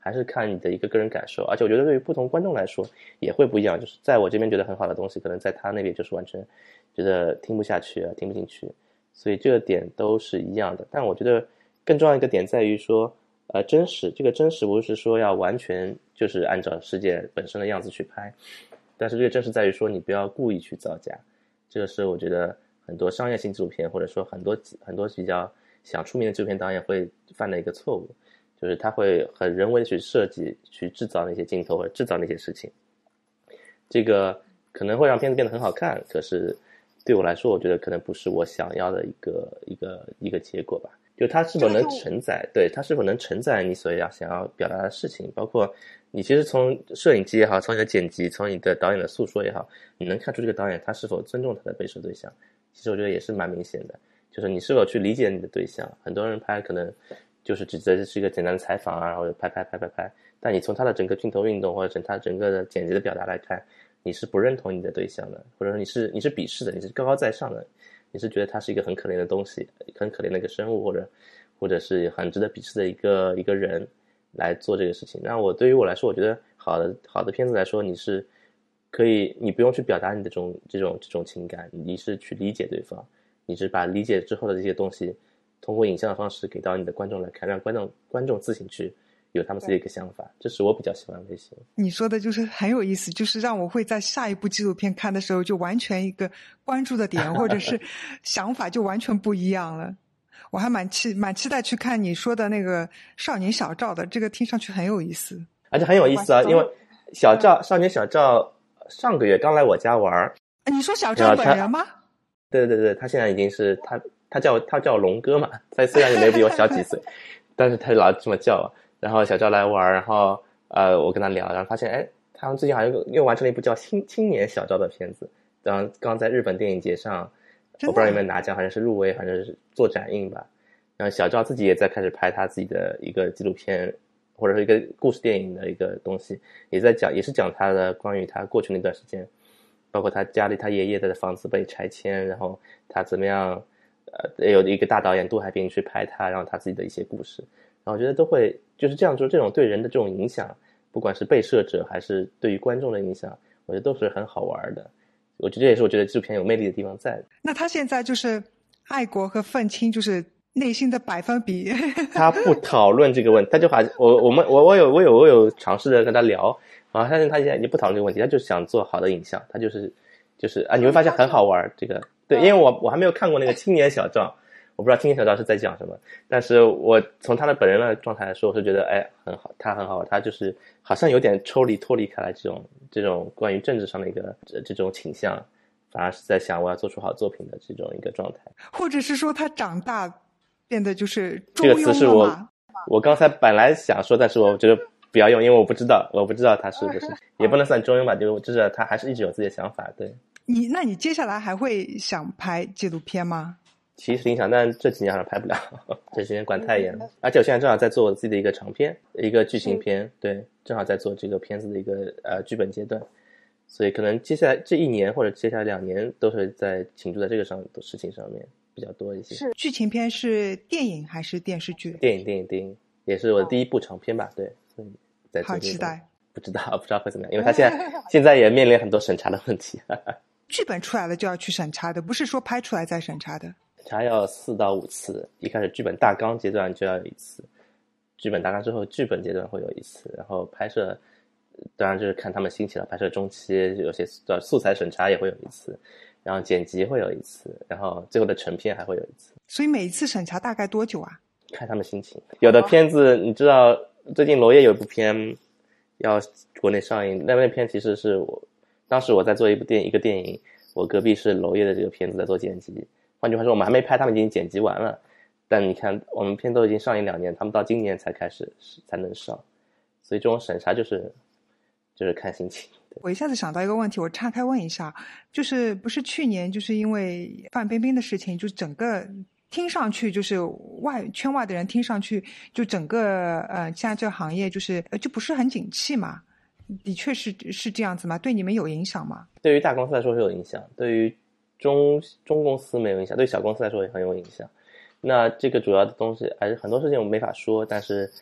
还是看你的一个个人感受。而且我觉得对于不同观众来说也会不一样，就是在我这边觉得很好的东西，可能在他那边就是完全觉得听不下去啊，听不进去。所以这个点都是一样的。但我觉得更重要一个点在于说，呃，真实，这个真实不是说要完全就是按照世界本身的样子去拍，但是这个真实在于说你不要故意去造假。这个是我觉得很多商业性纪录片或者说很多很多比较想出名的纪录片导演会犯的一个错误，就是他会很人为的去设计去制造那些镜头或者制造那些事情，这个可能会让片子变得很好看，可是对我来说我觉得可能不是我想要的一个一个一个结果吧。就它是否能承载，对，它是否能承载你所要想要表达的事情，包括你其实从摄影机也好，从你的剪辑，从你的导演的诉说也好，你能看出这个导演他是否尊重他的被摄对象。其实我觉得也是蛮明显的，就是你是否去理解你的对象。很多人拍可能就是只觉得是一个简单的采访啊，然后拍拍拍拍拍，但你从他的整个镜头运动或者从他整个的剪辑的表达来看，你是不认同你的对象的，或者说你是你是鄙视的，你是高高在上的，你是觉得他是一个很可怜的东西，很可怜的一个生物，或者或者是很值得鄙视的一个一个人来做这个事情。那我对于我来说，我觉得好的好的片子来说，你是可以，你不用去表达你的这种这种这种情感，你是去理解对方，你是把理解之后的这些东西通过影像的方式给到你的观众来看，让观众观众自行去有他们自己的一个想法，这是我比较喜欢的类型。 你说的就是很有意思，就是让我会在下一部纪录片看的时候就完全一个关注的点或者是想法就完全不一样了。我还蛮期蛮期待去看你说的那个少年小赵的，这个听上去很有意思， 而且很有意思啊，因为小赵少年小赵上个月刚来我家玩。 你说小赵本人吗？ 对对对，他现在已经是他他叫他叫龙哥嘛，他虽然也没比我小几岁，但是他老这么叫。然后小赵来玩，然后呃我跟他聊，然后发现哎，他们最近好像又又完成了一部叫青青年小赵的片子，然后刚在日本电影节上，我不知道有没有拿奖，好像是入围，反正是做展映吧。然后小赵自己也在开始拍他自己的一个纪录片，或者是一个故事电影的一个东西，也在讲，也是讲他的关于他过去那段时间，包括他家里他爷爷的房子被拆迁，然后他怎么样，呃，有一个大导演杜海滨去拍他，然后他自己的一些故事，然后我觉得都会就是这样，就是这种对人的这种影响，不管是被摄者还是对于观众的影响，我觉得都是很好玩的。我觉得这也是我觉得纪录片有魅力的地方在。 那他现在就是爱国和愤青，就是内心的百分比。 他不讨论这个问题，他就把我我们我我有我有我有尝试着跟他聊，然后他他现在也不讨论这个问题，他就想做好的影像，他就是就是啊，你会发现很好玩这个。对，因为我我还没有看过那个青年小赵，我不知道青年小赵是在讲什么，但是我从他的本人的状态来说，我是觉得哎很好，他很好，他就是好像有点抽离脱离开来这种这种关于政治上的一个这种倾向，反而是在想我要做出好作品的这种一个状态， 或者是说他长大变得就是中庸了嘛？ 这个词是我我刚才本来想说，但是我觉得不要用，因为我不知道我不知道他是不是，也不能算中庸吧，就就是他还是一直有自己的想法。对， 你那你接下来还会想拍纪录片吗？ 其实挺想，但这几年好像拍不了，这几年管太严了。而且我现在正好在做我自己的一个长片，一个剧情片，对，正好在做这个片子的一个呃剧本阶段，所以可能接下来这一年或者接下来两年都是在倾注在这个上的事情上面比较多一些。 是剧情片是电影还是电视剧？ 电影，电影，电影，也是我的第一部长片吧？对，所以在好期待。 不知道不知道会怎么样，因为他现在现在也面临很多审查的问题。 剧本出来了就要去审查的，不是说拍出来再审查的。 审查要四到五次，一开始剧本大纲阶段就要有一次，剧本大纲之后剧本阶段会有一次，然后拍摄当然就是看他们心情了，拍摄中期有些素材审查也会有一次，然后剪辑会有一次，然后最后的成片还会有一次。 所以每一次审查大概多久啊？ 看他们心情。有的片子你知道最近娄烨有一部片要国内上映，那部片其实是我当时我在做一部电一个电影，我隔壁是娄烨的这个片子在做剪辑，换句话说我们还没拍，他们已经剪辑完了，但你看我们片都已经上映两年，他们到今年才开始才能上，所以这种审查就是就是看心情。 我一下子想到一个问题，我岔开问一下，就是不是去年就是因为范冰冰的事情，就整个听上去就是外圈外的人听上去就整个呃现在这个行业就是呃就不是很景气嘛？的确是是这样子吗？对你们有影响吗？ 对于大公司来说是有影响，对于中中公司没有影响，对小公司来说也很有影响。那这个主要的东西还是很多事情我们没法说，但是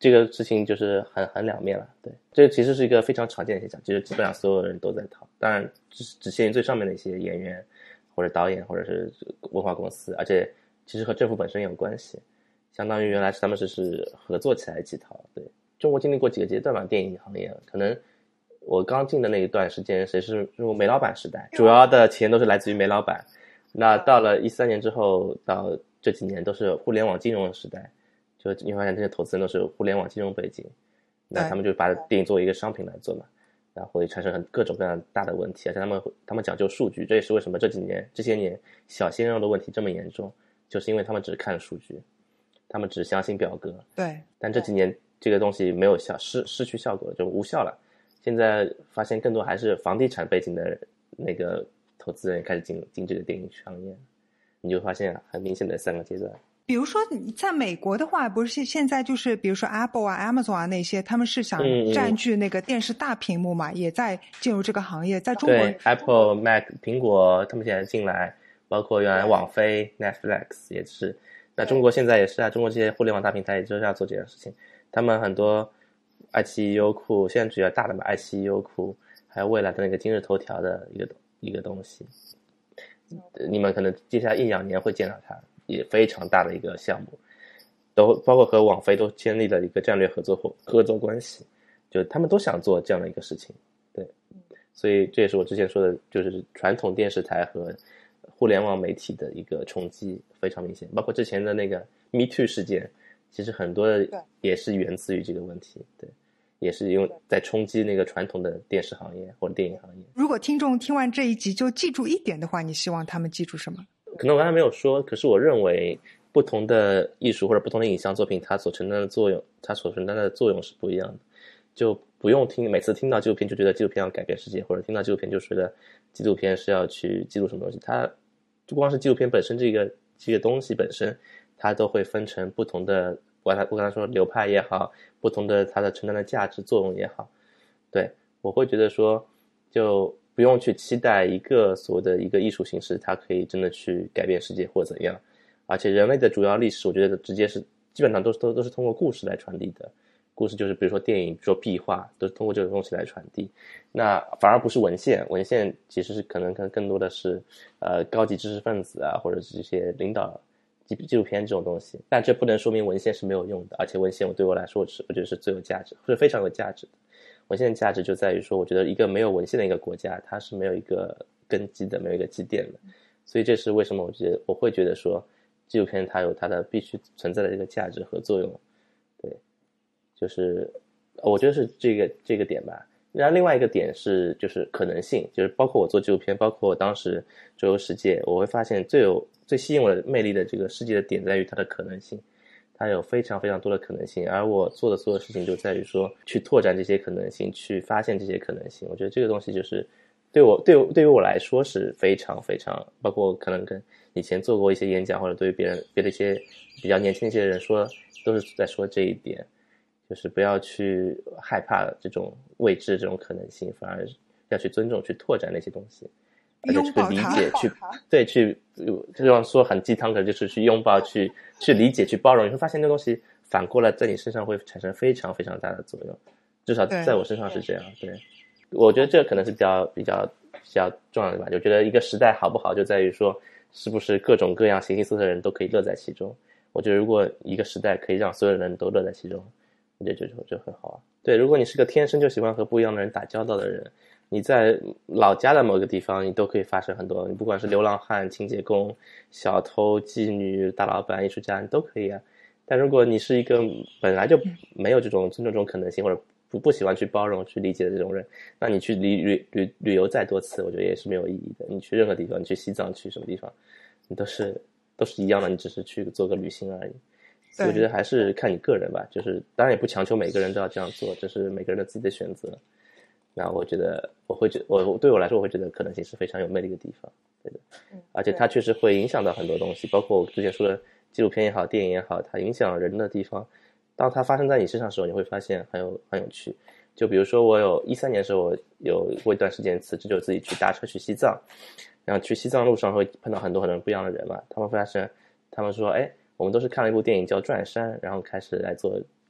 这个事情就是很很两面了。对，这个其实是一个非常常见的现象，其实基本上所有人都在逃，当然只只限于最上面的一些演员或者导演或者是文化公司，而且其实和政府本身也有关系，相当于原来是他们是是合作起来一起逃。对，中国经历过几个阶段嘛，电影行业可能我刚进的那一段时间谁是入煤老板时代，主要的钱都是来自于煤老板，那到了一三年之后到这几年都是互联网金融的时代，就你会发现这些投资人都是互联网金融背景，那他们就把电影作为一个商品来做嘛，然后会产生很各种各样大的问题，而且他们他们讲究数据，这也是为什么这几年这些年小鲜肉的问题这么严重，就是因为他们只看数据，他们只相信表格。 对， 但这几年这个东西没有效，失失去效果，就无效了。现在发现更多还是房地产背景的那个投资人开始进进这个电影行业，你就发现很明显的三个阶段。 比如说在美国的话，不是现在就是比如说 Apple 啊 Amazon 啊那些，他们是想占据那个电视大屏幕嘛，嗯、也在进入这个行业。在中国对 Apple Mac 苹果他们现在进来，包括原来网飞 Netflix 也是，那中国现在也是啊，中国这些互联网大平台也就是要做这件事情，他们很多爱奇艺优酷，现在主要大的嘛，爱奇艺优酷还有未来的那个今日头条的一个一个东西，你们可能接下来一两年会见到它，也非常大的一个项目，都包括和网飞都建立了一个战略合作或合作关系，就他们都想做这样的一个事情。对，所以这也是我之前说的，就是传统电视台和互联网媒体的一个冲击非常明显，包括之前的那个 Me Too 事件，其实很多也是源自于这个问题。对，也是因为在冲击那个传统的电视行业或者电影行业。 如果听众听完这一集就记住一点的话，你希望他们记住什么？ 可能我刚才没有说，可是我认为不同的艺术或者不同的影像作品，它所承担的作用，它所承担的作用是不一样的。就不用听每次听到纪录片就觉得纪录片要改变世界，或者听到纪录片就觉得纪录片是要去记录什么东西。它就光是纪录片本身这个这个东西本身，它都会分成不同的，我刚才我刚才说流派也好，不同的它的承担的价值作用也好。对，我会觉得说就不用去期待一个所谓的一个艺术形式它可以真的去改变世界或怎样，而且人类的主要历史我觉得直接是基本上都是都都是通过故事来传递的。故事就是比如说电影，比如说壁画，都是通过这个东西来传递，那反而不是文献。文献其实是可能更更多的是呃高级知识分子啊，或者是这些领导纪纪录片这种东西，但这不能说明文献是没有用的，而且文献我对我来说是我觉得是最有价值，是非常有价值的。文献的价值就在于说，我觉得一个没有文献的一个国家，它是没有一个根基的，没有一个积淀的，所以这是为什么我觉得我会觉得说纪录片它有它的必须存在的这个价值和作用。对，就是我觉得是这个这个点吧。然后另外一个点是就是可能性，就是包括我做纪录片，包括我当时周游世界，我会发现最有最吸引我的魅力的这个世界的点在于它的可能性，它有非常非常多的可能性，而我做的所有事情就在于说去拓展这些可能性，去发现这些可能性。我觉得这个东西就是对我对对于我来说是非常非常，包括可能跟以前做过一些演讲，或者对于别人别的一些比较年轻的一些人说，都是在说这一点，就是不要去害怕这种未知这种可能性，反而要去尊重去拓展那些东西，而且去理解去对去这种说很鸡汤的，就是去拥抱去去理解去包容，你会发现这东西反过来在你身上会产生非常非常大的作用，至少在我身上是这样。对，我觉得这可能是比较比较比较重要的吧。我觉得一个时代好不好就在于说是不是各种各样形形色色的人都可以乐在其中。我觉得如果一个时代可以让所有人都乐在其中，我觉得就就很好啊。对，如果你是个天生就喜欢和不一样的人打交道的人，你在老家的某个地方你都可以发生很多，你不管是流浪汉、清洁工、小偷、妓女、大老板、艺术家，你都可以啊。但如果你是一个本来就没有这种尊重这种可能性，或者不不喜欢去包容去理解的这种人，那你去旅旅旅旅游再多次我觉得也是没有意义的。你去任何地方，你去西藏去什么地方，你都是都是一样的，你只是去做个旅行而已。所以我觉得还是看你个人吧，就是当然也不强求每个人都要这样做，这是每个人的自己的选择。那我觉得我会觉得我对我来说我会觉得可能性是非常有魅力的地方。对的，而且它确实会影响到很多东西，包括我之前说的纪录片也好电影也好，它影响人的地方当它发生在你身上的时候，你会发现很有很有趣。就比如说我有一三年的时候，我有过一段时间辞职，就自己去搭车去西藏，然后去西藏路上会碰到很多很多不一样的人嘛，他们发现他们说哎，我们都是看了一部电影叫《转山》，然后开始来做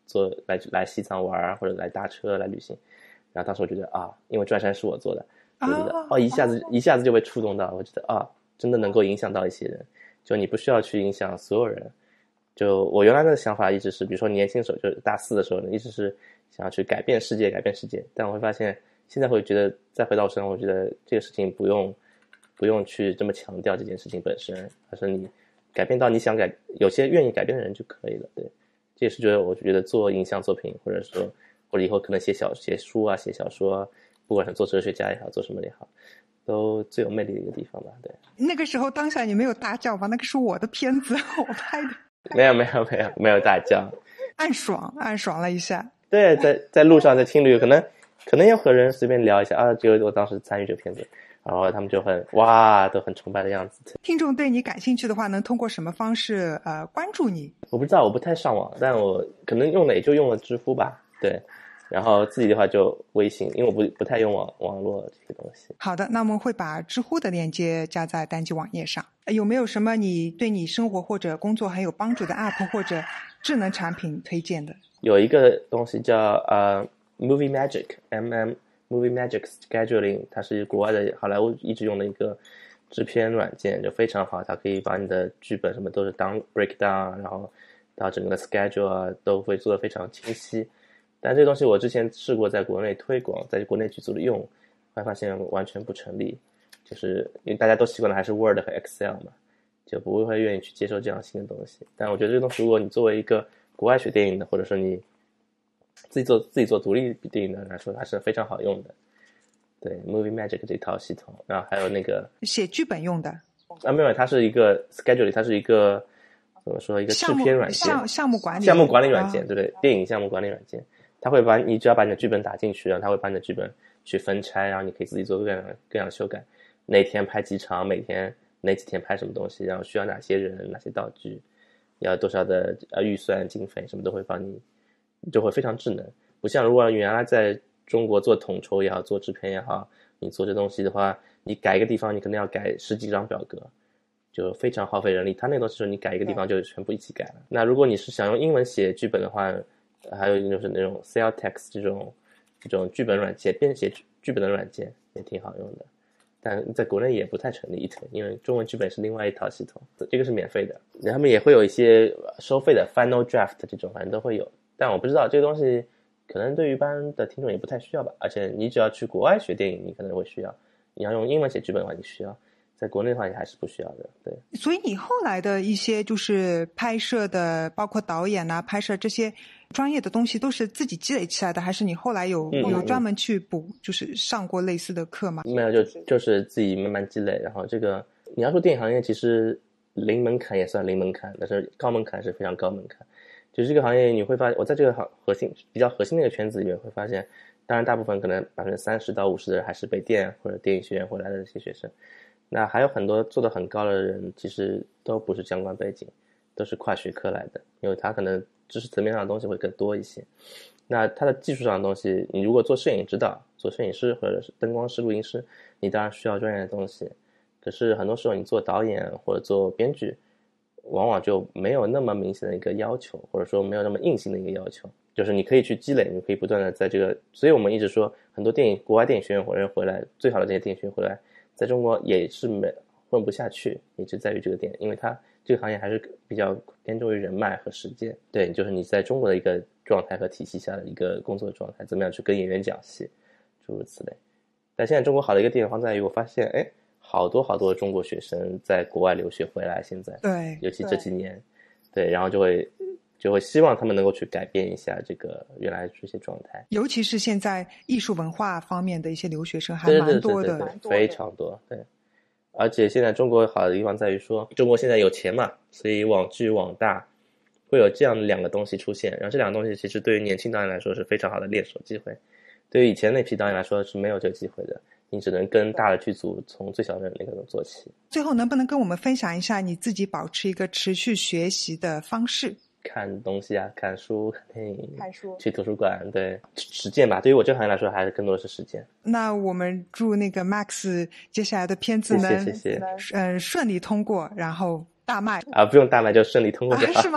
做来来西藏玩或者来搭车来旅行。然后当时我觉得啊，因为转山是我做的，我觉得哦一下子一下子就被触动到，我觉得啊真的能够影响到一些人，就你不需要去影响所有人。就我原来的想法一直是，比如说年轻时候就是大四的时候呢，一直是想要去改变世界改变世界，但我会发现现在会觉得再回到我身上，我觉得这个事情不用不用去这么强调这件事情本身，而是你改变到你想改，有些愿意改变的人就可以了。对，这也是觉得我觉得做影像作品，或者说或者以后可能写小写书啊写小说啊，不管是做哲学家也好做什么也好，都最有魅力的一个地方吧。对， 那个时候当下你没有大叫吧？那个是我的片子，我拍的。 没有没有没有没有大叫， 暗爽暗爽了一下。 对，在在路上在听旅，可能可能要和人随便聊一下啊，这个我当时参与这个片子，然后他们就很哇都很崇拜的样子。 听众对你感兴趣的话，能通过什么方式呃关注你？ 我不知道，我不太上网，但我可能用的也就用了知乎吧。对，然后自己的话就微信，因为我不不太用网网络这些东西。 好的，那我们会把知乎的链接加在单集网页上。有没有什么你对你生活或者工作很有帮助的 App 或者智能产品推荐的？ 有一个东西叫呃 Movie Magic M M Movie Magic Scheduling， 它是国外的好莱坞一直用的一个制片软件，就非常好，它可以把你的剧本什么都是当 breakdown， 然后到整个的 schedule 啊都会做得非常清晰。但这个东西我之前试过在国内推广，在国内剧组里用，后来发现完全不成立，就是因为大家都习惯的还是 Word 和 Excel 嘛，就不会愿意去接受这样新的东西。但我觉得这个东西如果你作为一个国外学电影的，或者说你自己做自己做独立电影的人来说，还是非常好用的。对 Movie Magic 这套系统，然后还有那个写剧本用的啊，没有，它是一个 schedule， 它是一个怎么说一个制片软件， 项项目管理项目管理软件， 啊、 对对，电影项目管理软件。它会把你只要把你的剧本打进去，然后它会把你的剧本去分拆，然后你可以自己做各样各样的修改，哪天拍几场，每天哪几天拍什么东西，然后需要哪些人哪些道具，要多少的呃预算经费什么都会帮你，就会非常智能。不像如果原来在中国做统筹也好，做制片也好，你做这东西的话，你改一个地方你可能要改十几张表格，就非常耗费人力。它那个东西是你改一个地方就全部一起改了。那如果你是想用英文写剧本的话，还有就是那种 Celtx 这种这种剧本软件，编写剧本的软件也挺好用的，但在国内也不太成立，因为中文剧本是另外一套系统，这个是免费的。他们也会有一些收费的 Final Draft 这种，反正都会有，但我不知道这个东西可能对于一般的听众也不太需要吧。而且你只要去国外学电影，你可能会需要；你要用英文写剧本的话，你需要。在国内的话也还是不需要的。对， 所以你后来的一些就是拍摄的，包括导演啊、拍摄这些专业的东西，都是自己积累起来的，还是你后来有、嗯、有专门去补，就是上过类似的课吗？ 没有，就就是自己慢慢积累。然后这个你要说电影行业其实零门槛也算零门槛，但是高门槛是非常高门槛。就是这个行业你会发现，我在这个核心比较核心的一个圈子里面会发现，当然大部分可能百分之三十到五十的人还是北电或者电影学院回来的这些学生。那还有很多做得很高的人，其实都不是相关背景，都是跨学科来的，因为他可能知识层面上的东西会更多一些。那他的技术上的东西，你如果做摄影指导、做摄影师或者是灯光师、录音师，你当然需要专业的东西。可是很多时候你做导演或者做编剧，往往就没有那么明显的一个要求，或者说没有那么硬性的一个要求，就是你可以去积累，你可以不断的在这个，所以我们一直说，很多电影国外电影学院或者回来，最好的这些电影学院回来，在中国也是没混不下去，也就在于这个点，因为它这个行业还是比较偏重于人脉和实践。对，就是你在中国的一个状态和体系下的一个工作状态，怎么样去跟演员讲戏，诸如此类。但现在中国好的一个地方在于，我发现，哎，好多好多中国学生在国外留学回来，现在， 对， 尤其这几年，对，对然后就会就会希望他们能够去改变一下这个原来这些状态， 尤其是现在艺术文化方面的一些留学生还蛮多的， 对对对对对非常多，对。而且现在中国好的地方在于说，中国现在有钱嘛，所以网剧网大会有这样两个东西出现，然后这两个东西其实对于年轻导演来说是非常好的练手机会，对于以前那批导演来说是没有这个机会的，你只能跟大的剧组从最小的那个做起。 最后能不能跟我们分享一下你自己保持一个持续学习的方式？ 看东西啊，看书，看电影， 看书， 去图书馆，对，实践吧。对于我这个行业来说，还是更多的是实践。 那我们祝那个 Max 接下来的片子能， 谢谢谢谢， 嗯、呃，顺利通过，然后大卖啊，不用大卖，就顺利通过就好。 啊、是吗？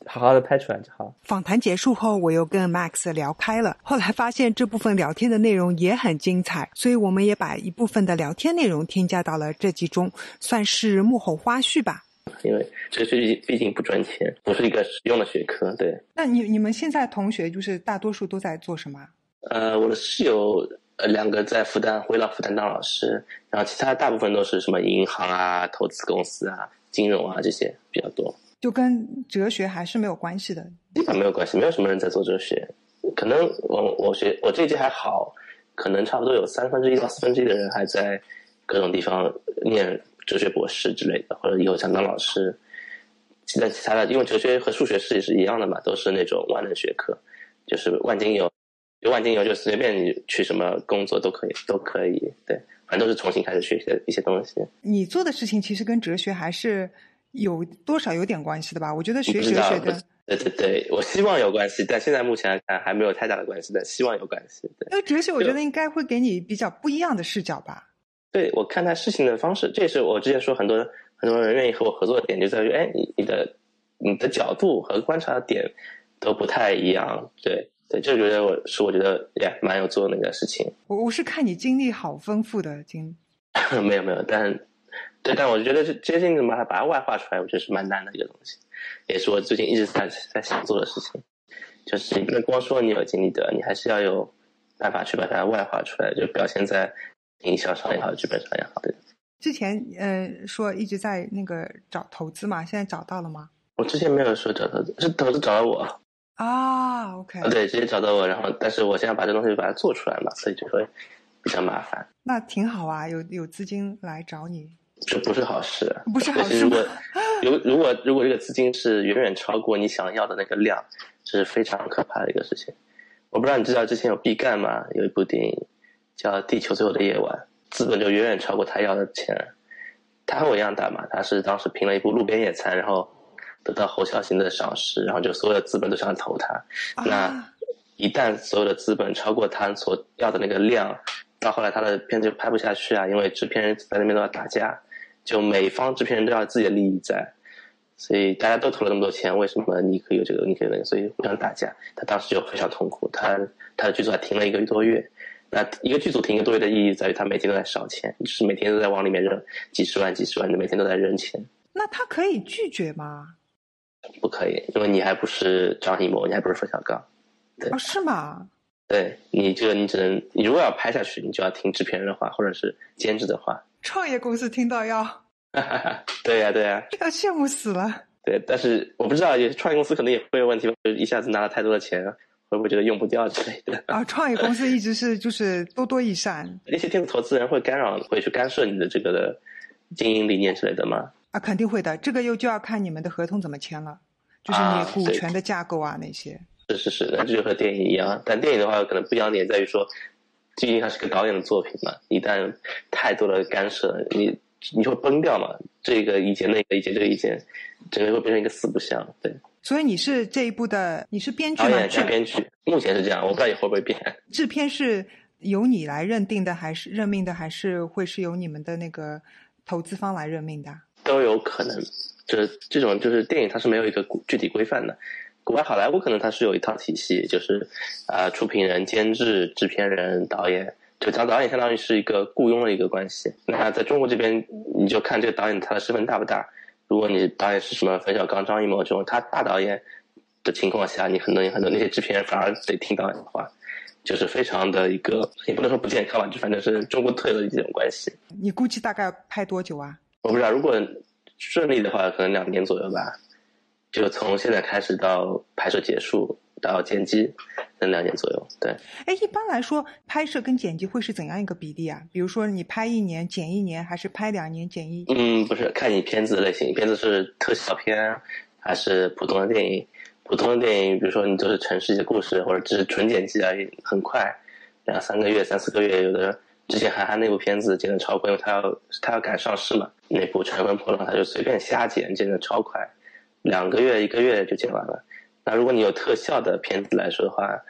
好好的拍出来就好。 访谈结束后，我又跟 Max 聊开了，后来发现这部分聊天的内容也很精彩，所以我们也把一部分的聊天内容添加到了这集中，算是幕后花絮吧。 因为哲学毕竟不赚钱，不是一个实用的学科。对。 那你你们现在同学就是大多数都在做什么？ 呃，我的室友呃两个在复旦回到复旦当老师，然后其他大部分都是什么银行啊、投资公司啊、金融啊这些比较多。 就跟哲学还是没有关系的。 基本没有关系，没有什么人在做哲学。可能我我学我这一届还好，可能差不多有三分之一到四分之一的人还在各种地方念哲学博士之类的，或者以后想当老师。其他其他的，因为哲学和数学是是一样的嘛，都是那种万能学科，就是万金油，就万金油就随便你去什么工作都可以，都可以。对，反正都是重新开始学习的一些东西。你做的事情其实跟哲学还是有多少有点关系的吧？我觉得学哲学的， 对对对，我希望有关系，但现在目前来看还没有太大的关系，但希望有关系。对， 因为哲学我觉得应该会给你比较不一样的视角吧。 对，我看待事情的方式，这也是我之前说很多很多人愿意和我合作的点，就在于，哎，你你的你的角度和观察的点都不太一样。对对，这觉得我是我觉得也蛮有作用的一个事情。 我我是看你经历好丰富的经历。 没有没有，但对，但我觉得这这些事情把它把它外化出来，我觉得是蛮难的一个东西，也是我最近一直在在想做的事情。就是你不能光说你有经历的，你还是要有办法去把它外化出来，就表现在营销上也好，剧本上也好。对。 之前呃说一直在那个找投资嘛，现在找到了吗？ 我之前没有说找投资，是投资找到我啊。OK。 对，直接找到我，然后但是我现在把这东西把它做出来嘛，所以就会比较麻烦。 那挺好啊，有有资金来找你。 这不是好事， 不是好事吗？ 如果如果如果这个资金是远远超过你想要的那个量，这是非常可怕的一个事情。我不知道你知道之前有毕赣吗？有一部电影叫《地球最后的夜晚》，资本就远远超过他要的钱。他和我一样大嘛，他是当时评了一部《路边野餐》，然后得到侯孝贤的赏识，然后就所有的资本都想投他。啊、那一旦所有的资本超过他所要的那个量，到后来他的片子就拍不下去啊，因为制片人在那边都要打架，就每方制片人都要自己的利益在，所以大家都投了那么多钱，为什么你可以有这个，你可以有那个，所以互相打架。他当时就非常痛苦，他他的剧组还停了一个多月。那一个剧组停一个多月的意义在于他每天都在烧钱，就是每天都在往里面扔几十万几十万的，每天都在扔钱。 那他可以拒绝吗？ 不可以，因为你还不是张艺谋，你还不是冯小刚。对。 哦，是吗？ 对，你这个你只能，你如果要拍下去，你就要听制片人的话，或者是监制的话。 创业公司听到要对呀、啊、对呀、啊， 要羡慕死了。 对，但是我不知道，有些创业公司可能也会有问题，就是一下子拿了太多的钱，会不会觉得用不掉之类的啊？创业公司一直是就是多多益善。 那些天使投资人会干扰，会去干涉你的这个的经营理念之类的吗？ 啊，肯定会的，这个又就要看你们的合同怎么签了，就是你股权的架构啊，啊那些。 是是是，那这就和电影一样，但电影的话可能不一样点在于说，毕竟它是个导演的作品嘛，一旦太多的干涉，你你会崩掉嘛，这个意见那个意见这个意见，整个会变成一个四不像。对。 所以你是这一部的，你是编剧吗？ 导演加编剧，目前是这样，我不知道以后会不会变。 制片是由你来认定的，还是任命的，还是会是由你们的那个投资方来任命的？ 都有可能，就是这种就是电影它是没有一个具体规范的。国外好莱坞可能它是有一套体系，就是啊、呃，出品人、监制、制片人、导演，就讲导演相当于是一个雇佣的一个关系。那在中国这边，你就看这个导演他的身份大不大。如果你导演是什么冯小刚、张艺谋这种他大导演的情况下，你可能很多那些制片人反而得听导演的话，就是非常的一个也不能说不健康吧，就反正是中国特有的这种关系。 你估计大概拍多久啊？ 我不知道，如果顺利的话，可能两年左右吧。就从现在开始到拍摄结束到剪辑，等两年左右。对。 哎，一般来说，拍摄跟剪辑会是怎样一个比例啊？比如说你拍一年剪一年，还是拍两年剪一？ 嗯，不是，看你片子的类型，片子是特效片还是普通的电影？普通的电影，比如说你就是城市一些故事，或者只是纯剪辑而已，很快，两三个月、三四个月，有的之前韩寒那部片子剪得超快，因为他要他要赶上市嘛，那部《乘风破浪》他就随便瞎剪，剪得超快。两个月一个月就剪完了。那如果你有特效的片子来说的话，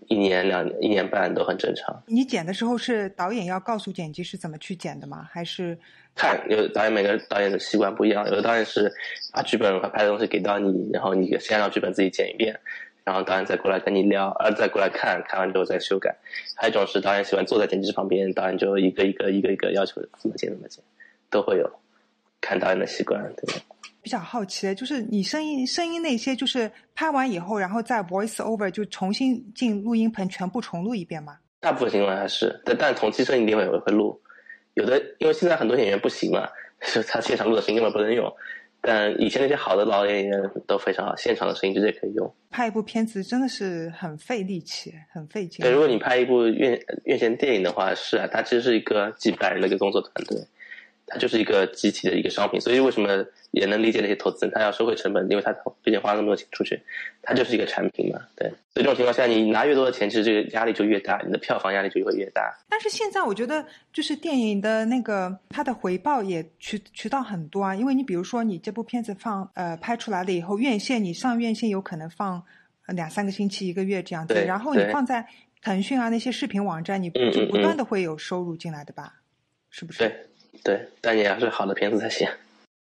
一年两年一年半都很正常。 你剪的时候是导演要告诉剪辑师怎么去剪的吗？还是看有导演每个导演的习惯不一样，有的导演是把剧本和拍的东西给到你，然后你先让剧本自己剪一遍，然后导演再过来跟你聊，呃，再过来看看完之后再修改。还有一种是导演喜欢坐在剪辑师旁边，导演就一个一个一个一个要求怎么剪怎么剪，都会有，看导演的习惯，对吧？ 比较好奇的就是你声音声音那些就是拍完以后然后再 voice over 就重新进录音棚全部重录一遍吗？ 大部分情况下是，但但同期声音一定会会录，有的因为现在很多演员不行嘛，就他现场录的声音根本不能用，但以前那些好的老演员都非常好，现场的声音直接可以用。 拍一部片子真的是很费力气很费劲。 对，如果你拍一部院院线电影的话，是啊，它其实是一个几百人的一个工作团队，它就是一个集体的一个商品，所以为什么也能理解那些投资人他要收回成本，因为他毕竟花了那么多钱出去，他就是一个产品嘛，对。所以这种情况下你拿越多的钱，其实这个压力就越大，你的票房压力就会越大。 但是现在我觉得就是电影的那个它的回报也渠渠道很多啊，因为你比如说你这部片子放呃拍出来了以后，院线你上院线有可能放两三个星期一个月这样子，然后你放在腾讯啊那些视频网站，你就不断的会有收入进来的吧、嗯嗯嗯、是不是？ 对对，但也要是好的片子才行。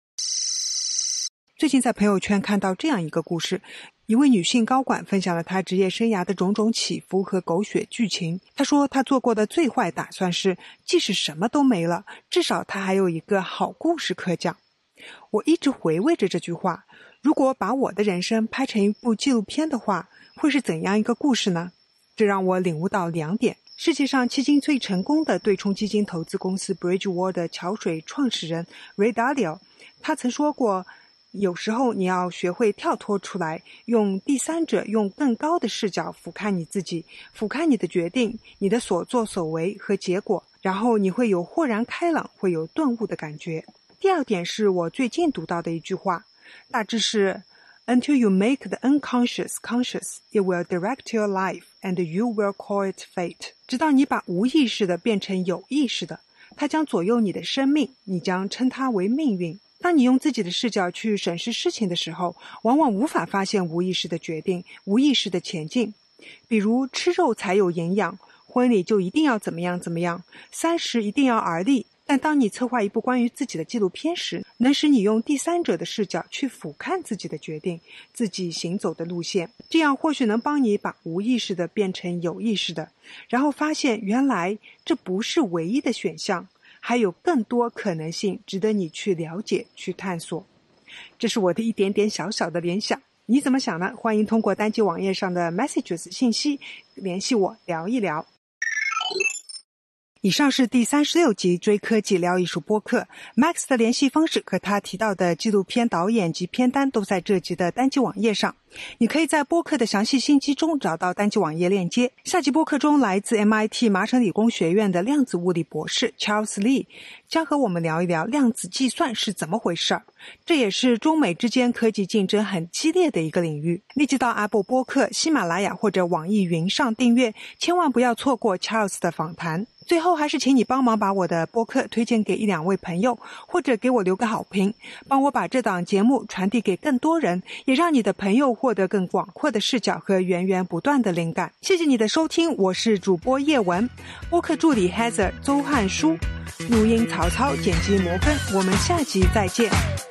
最近在朋友圈看到这样一个故事，一位女性高管分享了她职业生涯的种种起伏和狗血剧情。她说她做过的最坏打算是，即使什么都没了，至少她还有一个好故事可讲。我一直回味着这句话，如果把我的人生拍成一部纪录片的话，会是怎样一个故事呢？这让我领悟到两点。世界上迄今最成功的对冲基金投资公司 Bridgewater 桥水创始人 Ray Dalio， 他曾说过，有时候你要学会跳脱出来，用第三者用更高的视角俯瞰你自己，俯瞰你的决定，你的所作所为和结果，然后你会有豁然开朗，会有顿悟的感觉。第二点是我最近读到的一句话，大致是 Until you make the unconscious conscious, it will direct your life and you will call it fate. 直到你把无意识的变成有意识的，它将左右你的生命，你将称它为命运。当你用自己的视角去审视事情的时候，往往无法发现无意识的决定，无意识的前进。比如吃肉才有营养，婚礼就一定要怎么样怎么样，三十一定要而立。但当你策划一部关于自己的纪录片时，能使你用第三者的视角去俯瞰自己的决定，自己行走的路线，这样或许能帮你把无意识的变成有意识的，然后发现原来这不是唯一的选项，还有更多可能性值得你去了解去探索。这是我的一点点小小的联想，你怎么想呢？欢迎通过单集网页上的 messages 信息联系我聊一聊。以上是第三十六集追科技聊艺术播客， Max 的联系方式和他提到的纪录片导演及片单都在这集的单集网页上，你可以在播客的详细信息中找到单集网页链接。下集播客中，来自 M I T 麻省理工学院的量子物理博士 Charles Lee 将和我们聊一聊量子计算是怎么回事，这也是中美之间科技竞争很激烈的一个领域。立即到 Apple 播客、喜马拉雅或者网易云上订阅，千万不要错过 Charles 的访谈。最后还是请你帮忙把我的播客推荐给一两位朋友，或者给我留个好评，帮我把这档节目传递给更多人，也让你的朋友获得更广阔的视角和源源不断的灵感。谢谢你的收听，我是主播叶文，播客助理 Heather 周汉书，录音曹操，剪辑摩根，我们下集再见。